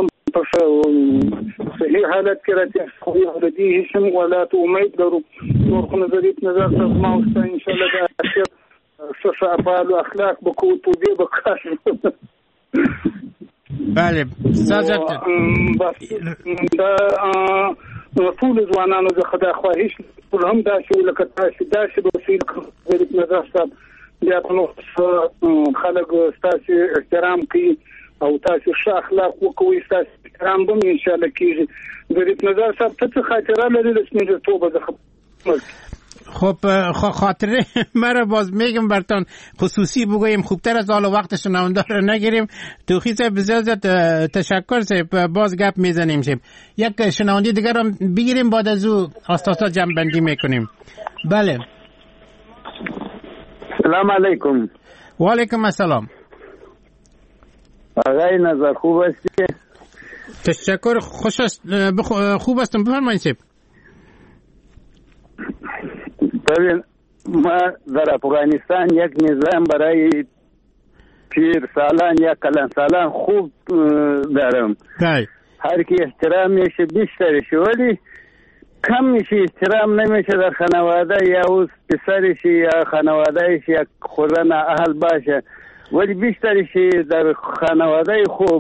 صحیح حالت کې راځي خو د دې هیڅ ولات امید لرو نور خو نظریت نظر تاسو ما واست ان شاء الله د اخر صفه افعال او اخلاق بکو تو دې بکار. بله سازت دا ټول ځوانانو زه خدای خواهش ټول هم دا شی لکه تاسو دا شی د وسیل نظریت نظر صاحب بیا نو خلک تاسو احترام کوي او تاسو ښه اخلاق وکوي تاسو احترام به ان شاء الله کیږي. د نظر صاحب څه خاطره لري د سپینځ توبه د خب خاطره مرا باز میگم برتان خصوصی بگویم خوبتر از حال وقت شنونده رو نگیریم. توخی صاحب بسیار تشکر صاحب باز گپ میزنیم شیم. یک شنونده دیگر رو بگیریم بعد از او آستاسا جمع بندی میکنیم. بله سلام علیکم. و علیکم السلام. آقای نظر خوب هستی؟ تشکر خوب هستم. بفرمایید صاحب. ببین ما در افغانستان یک نظام برای پیر سالان یا کلان سالان خوب دارم. هر کی احترام میشه بیشترش، ولی کم میشه احترام نمیشه در خانواده یا اوز پسرش یا خانوادهش یا خودن اهل باشه، ولی بیشترش در خانواده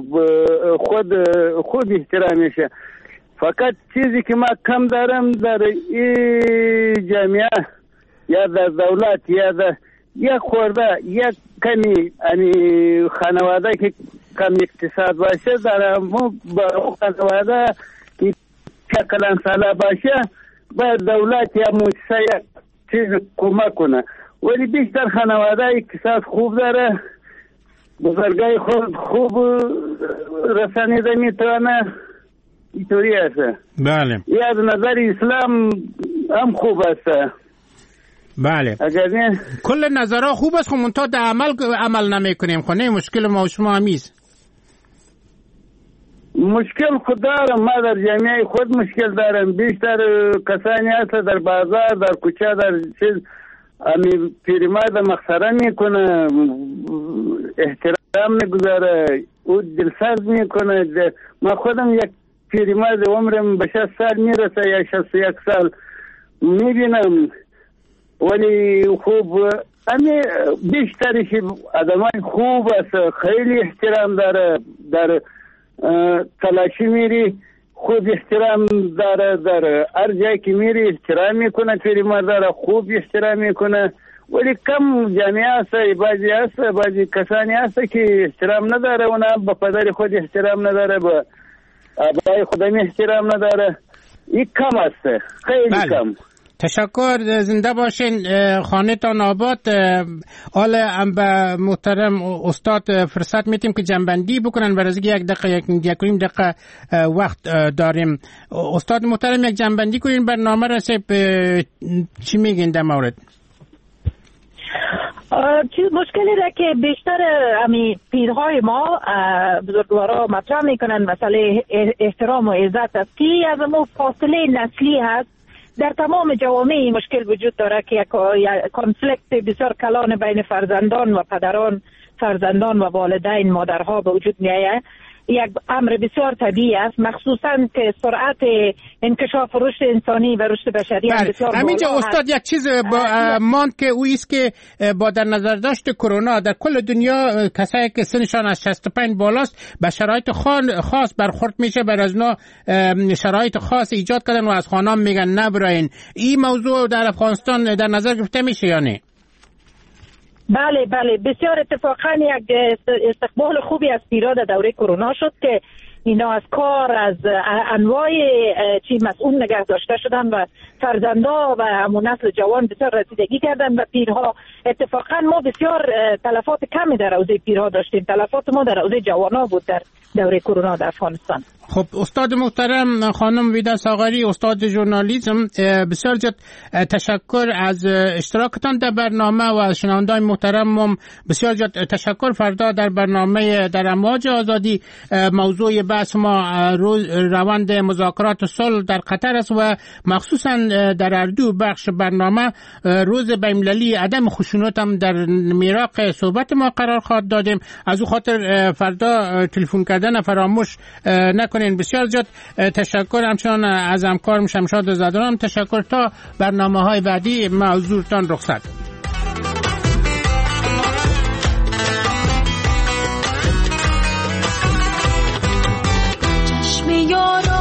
خود احترام میشه. فقط چیزی که ما کم دارم در این جامعه یا در دولت یا در یک خورده یک کمی خانواده که کم اقتصاد باشه در با خانواده که کلان ساله باشه باید دولت یا مؤسسه یک چیز کمک کنه، ولی بیشتر خانواده اقتصاد خوب داره، بزرگای خود خوب رسانیده میتونه، اینطوری است. بله. یا از نظر اسلام هم خوب است. بله. کل نظرها خوب است، خب منتها در عمل نمیکنیم. خونه مشکل ما و شما همیست. مشکل خود دارم، ما در جامعه خود مشکل دارم. بیشتر کسانی هست در بازار در کوچه در چیز پیرمرد مخسره میکنه، احترام نگذاره، او دلسرد میکنه. ما خودم یک پیرمرد عمرم به 60 سال میرسه یا 61 سال میبینم، ولی خوب بیشترش آدمای خوب است، خیلی احترام داره، در تلاشی میری خوب احترام داره، در هر جایی که میری احترام میکنه، پیرمرد داره خوب احترام میکنه. ولی کم جامعه است، بعضی کسانی هست که احترام نداره، اونا به پدر خود احترام نداره، به آبای خودم احترام نداره. این کم است، خیلی کم. تشکر، زنده باشین، خانه تان آباد. حالا به محترم استاد فرصت میتیم که جنبندی بکنن، برای اینکه یک دقیقه یک نیم دقیقه وقت داریم. استاد محترم یک جنبندی کنین برنامه رسه، چی میگین در مورد؟ چیز مشکلی را که بیشتر پیرهای ما بزرگوارا مطرح میکنن مسئله احترام و عزت است که از ما فاصله نسلی هست. در تمام جوامع مشکل وجود داره که یک کانفلیکت بسیار کلان بین فرزندان و پدران، فرزندان و والدین، مادرها به وجود میآید. یک امر بسیار طبیعی است، مخصوصا که سرعت انکشاف رشد انسانی و رشد بشری بسیار بالا. همینجا استاد یک چیز ماند که او است که با در نظر داشت کرونا در کل دنیا کسایی که سنشان از 65 بالاست به شرایط خاص برخورد میشه، بر از نوع شرایط خاص ایجاد کردن و از خانم میگن نبراین. این موضوع در افغانستان در نظر گرفته میشه یا نه؟ بله بسیار اتفاقا یک استقبال خوبی از پیرا در دوره کرونا شد که اینا از کار از انواع مسئول نگه داشته شدن و فرزندا و همون نسل جوان بسیار رسیدگی کردن و پیرها. اتفاقا ما بسیار تلفات کمی در حوزه پیرها داشتیم، تلفات ما در حوزه جوانا بود در دوره کرونا در افغانستان. خب استاد محترم خانم ویدا ساغری، استاد ژورنالیسم، بسیار زیاد تشکر از اشتراکتان در برنامه و از شنوندگان محترم بسیار زیاد تشکر. فردا در برنامه در امواج آزادی موضوع بحث ما روند مذاکرات صلح در قطر است و مخصوصا در اردو بخش برنامه روز بین‌المللی عدم خشونت هم در میراق صحبت ما قرار خواهد دادیم. از او خاطر فردا تلفن کردن فراموش نکنین. بسیار زیاد تشکر همچنان از همکارم شمشاد زدران. تشکر تا برنامه‌های بعدی معذورتان رخصت. چشم یارو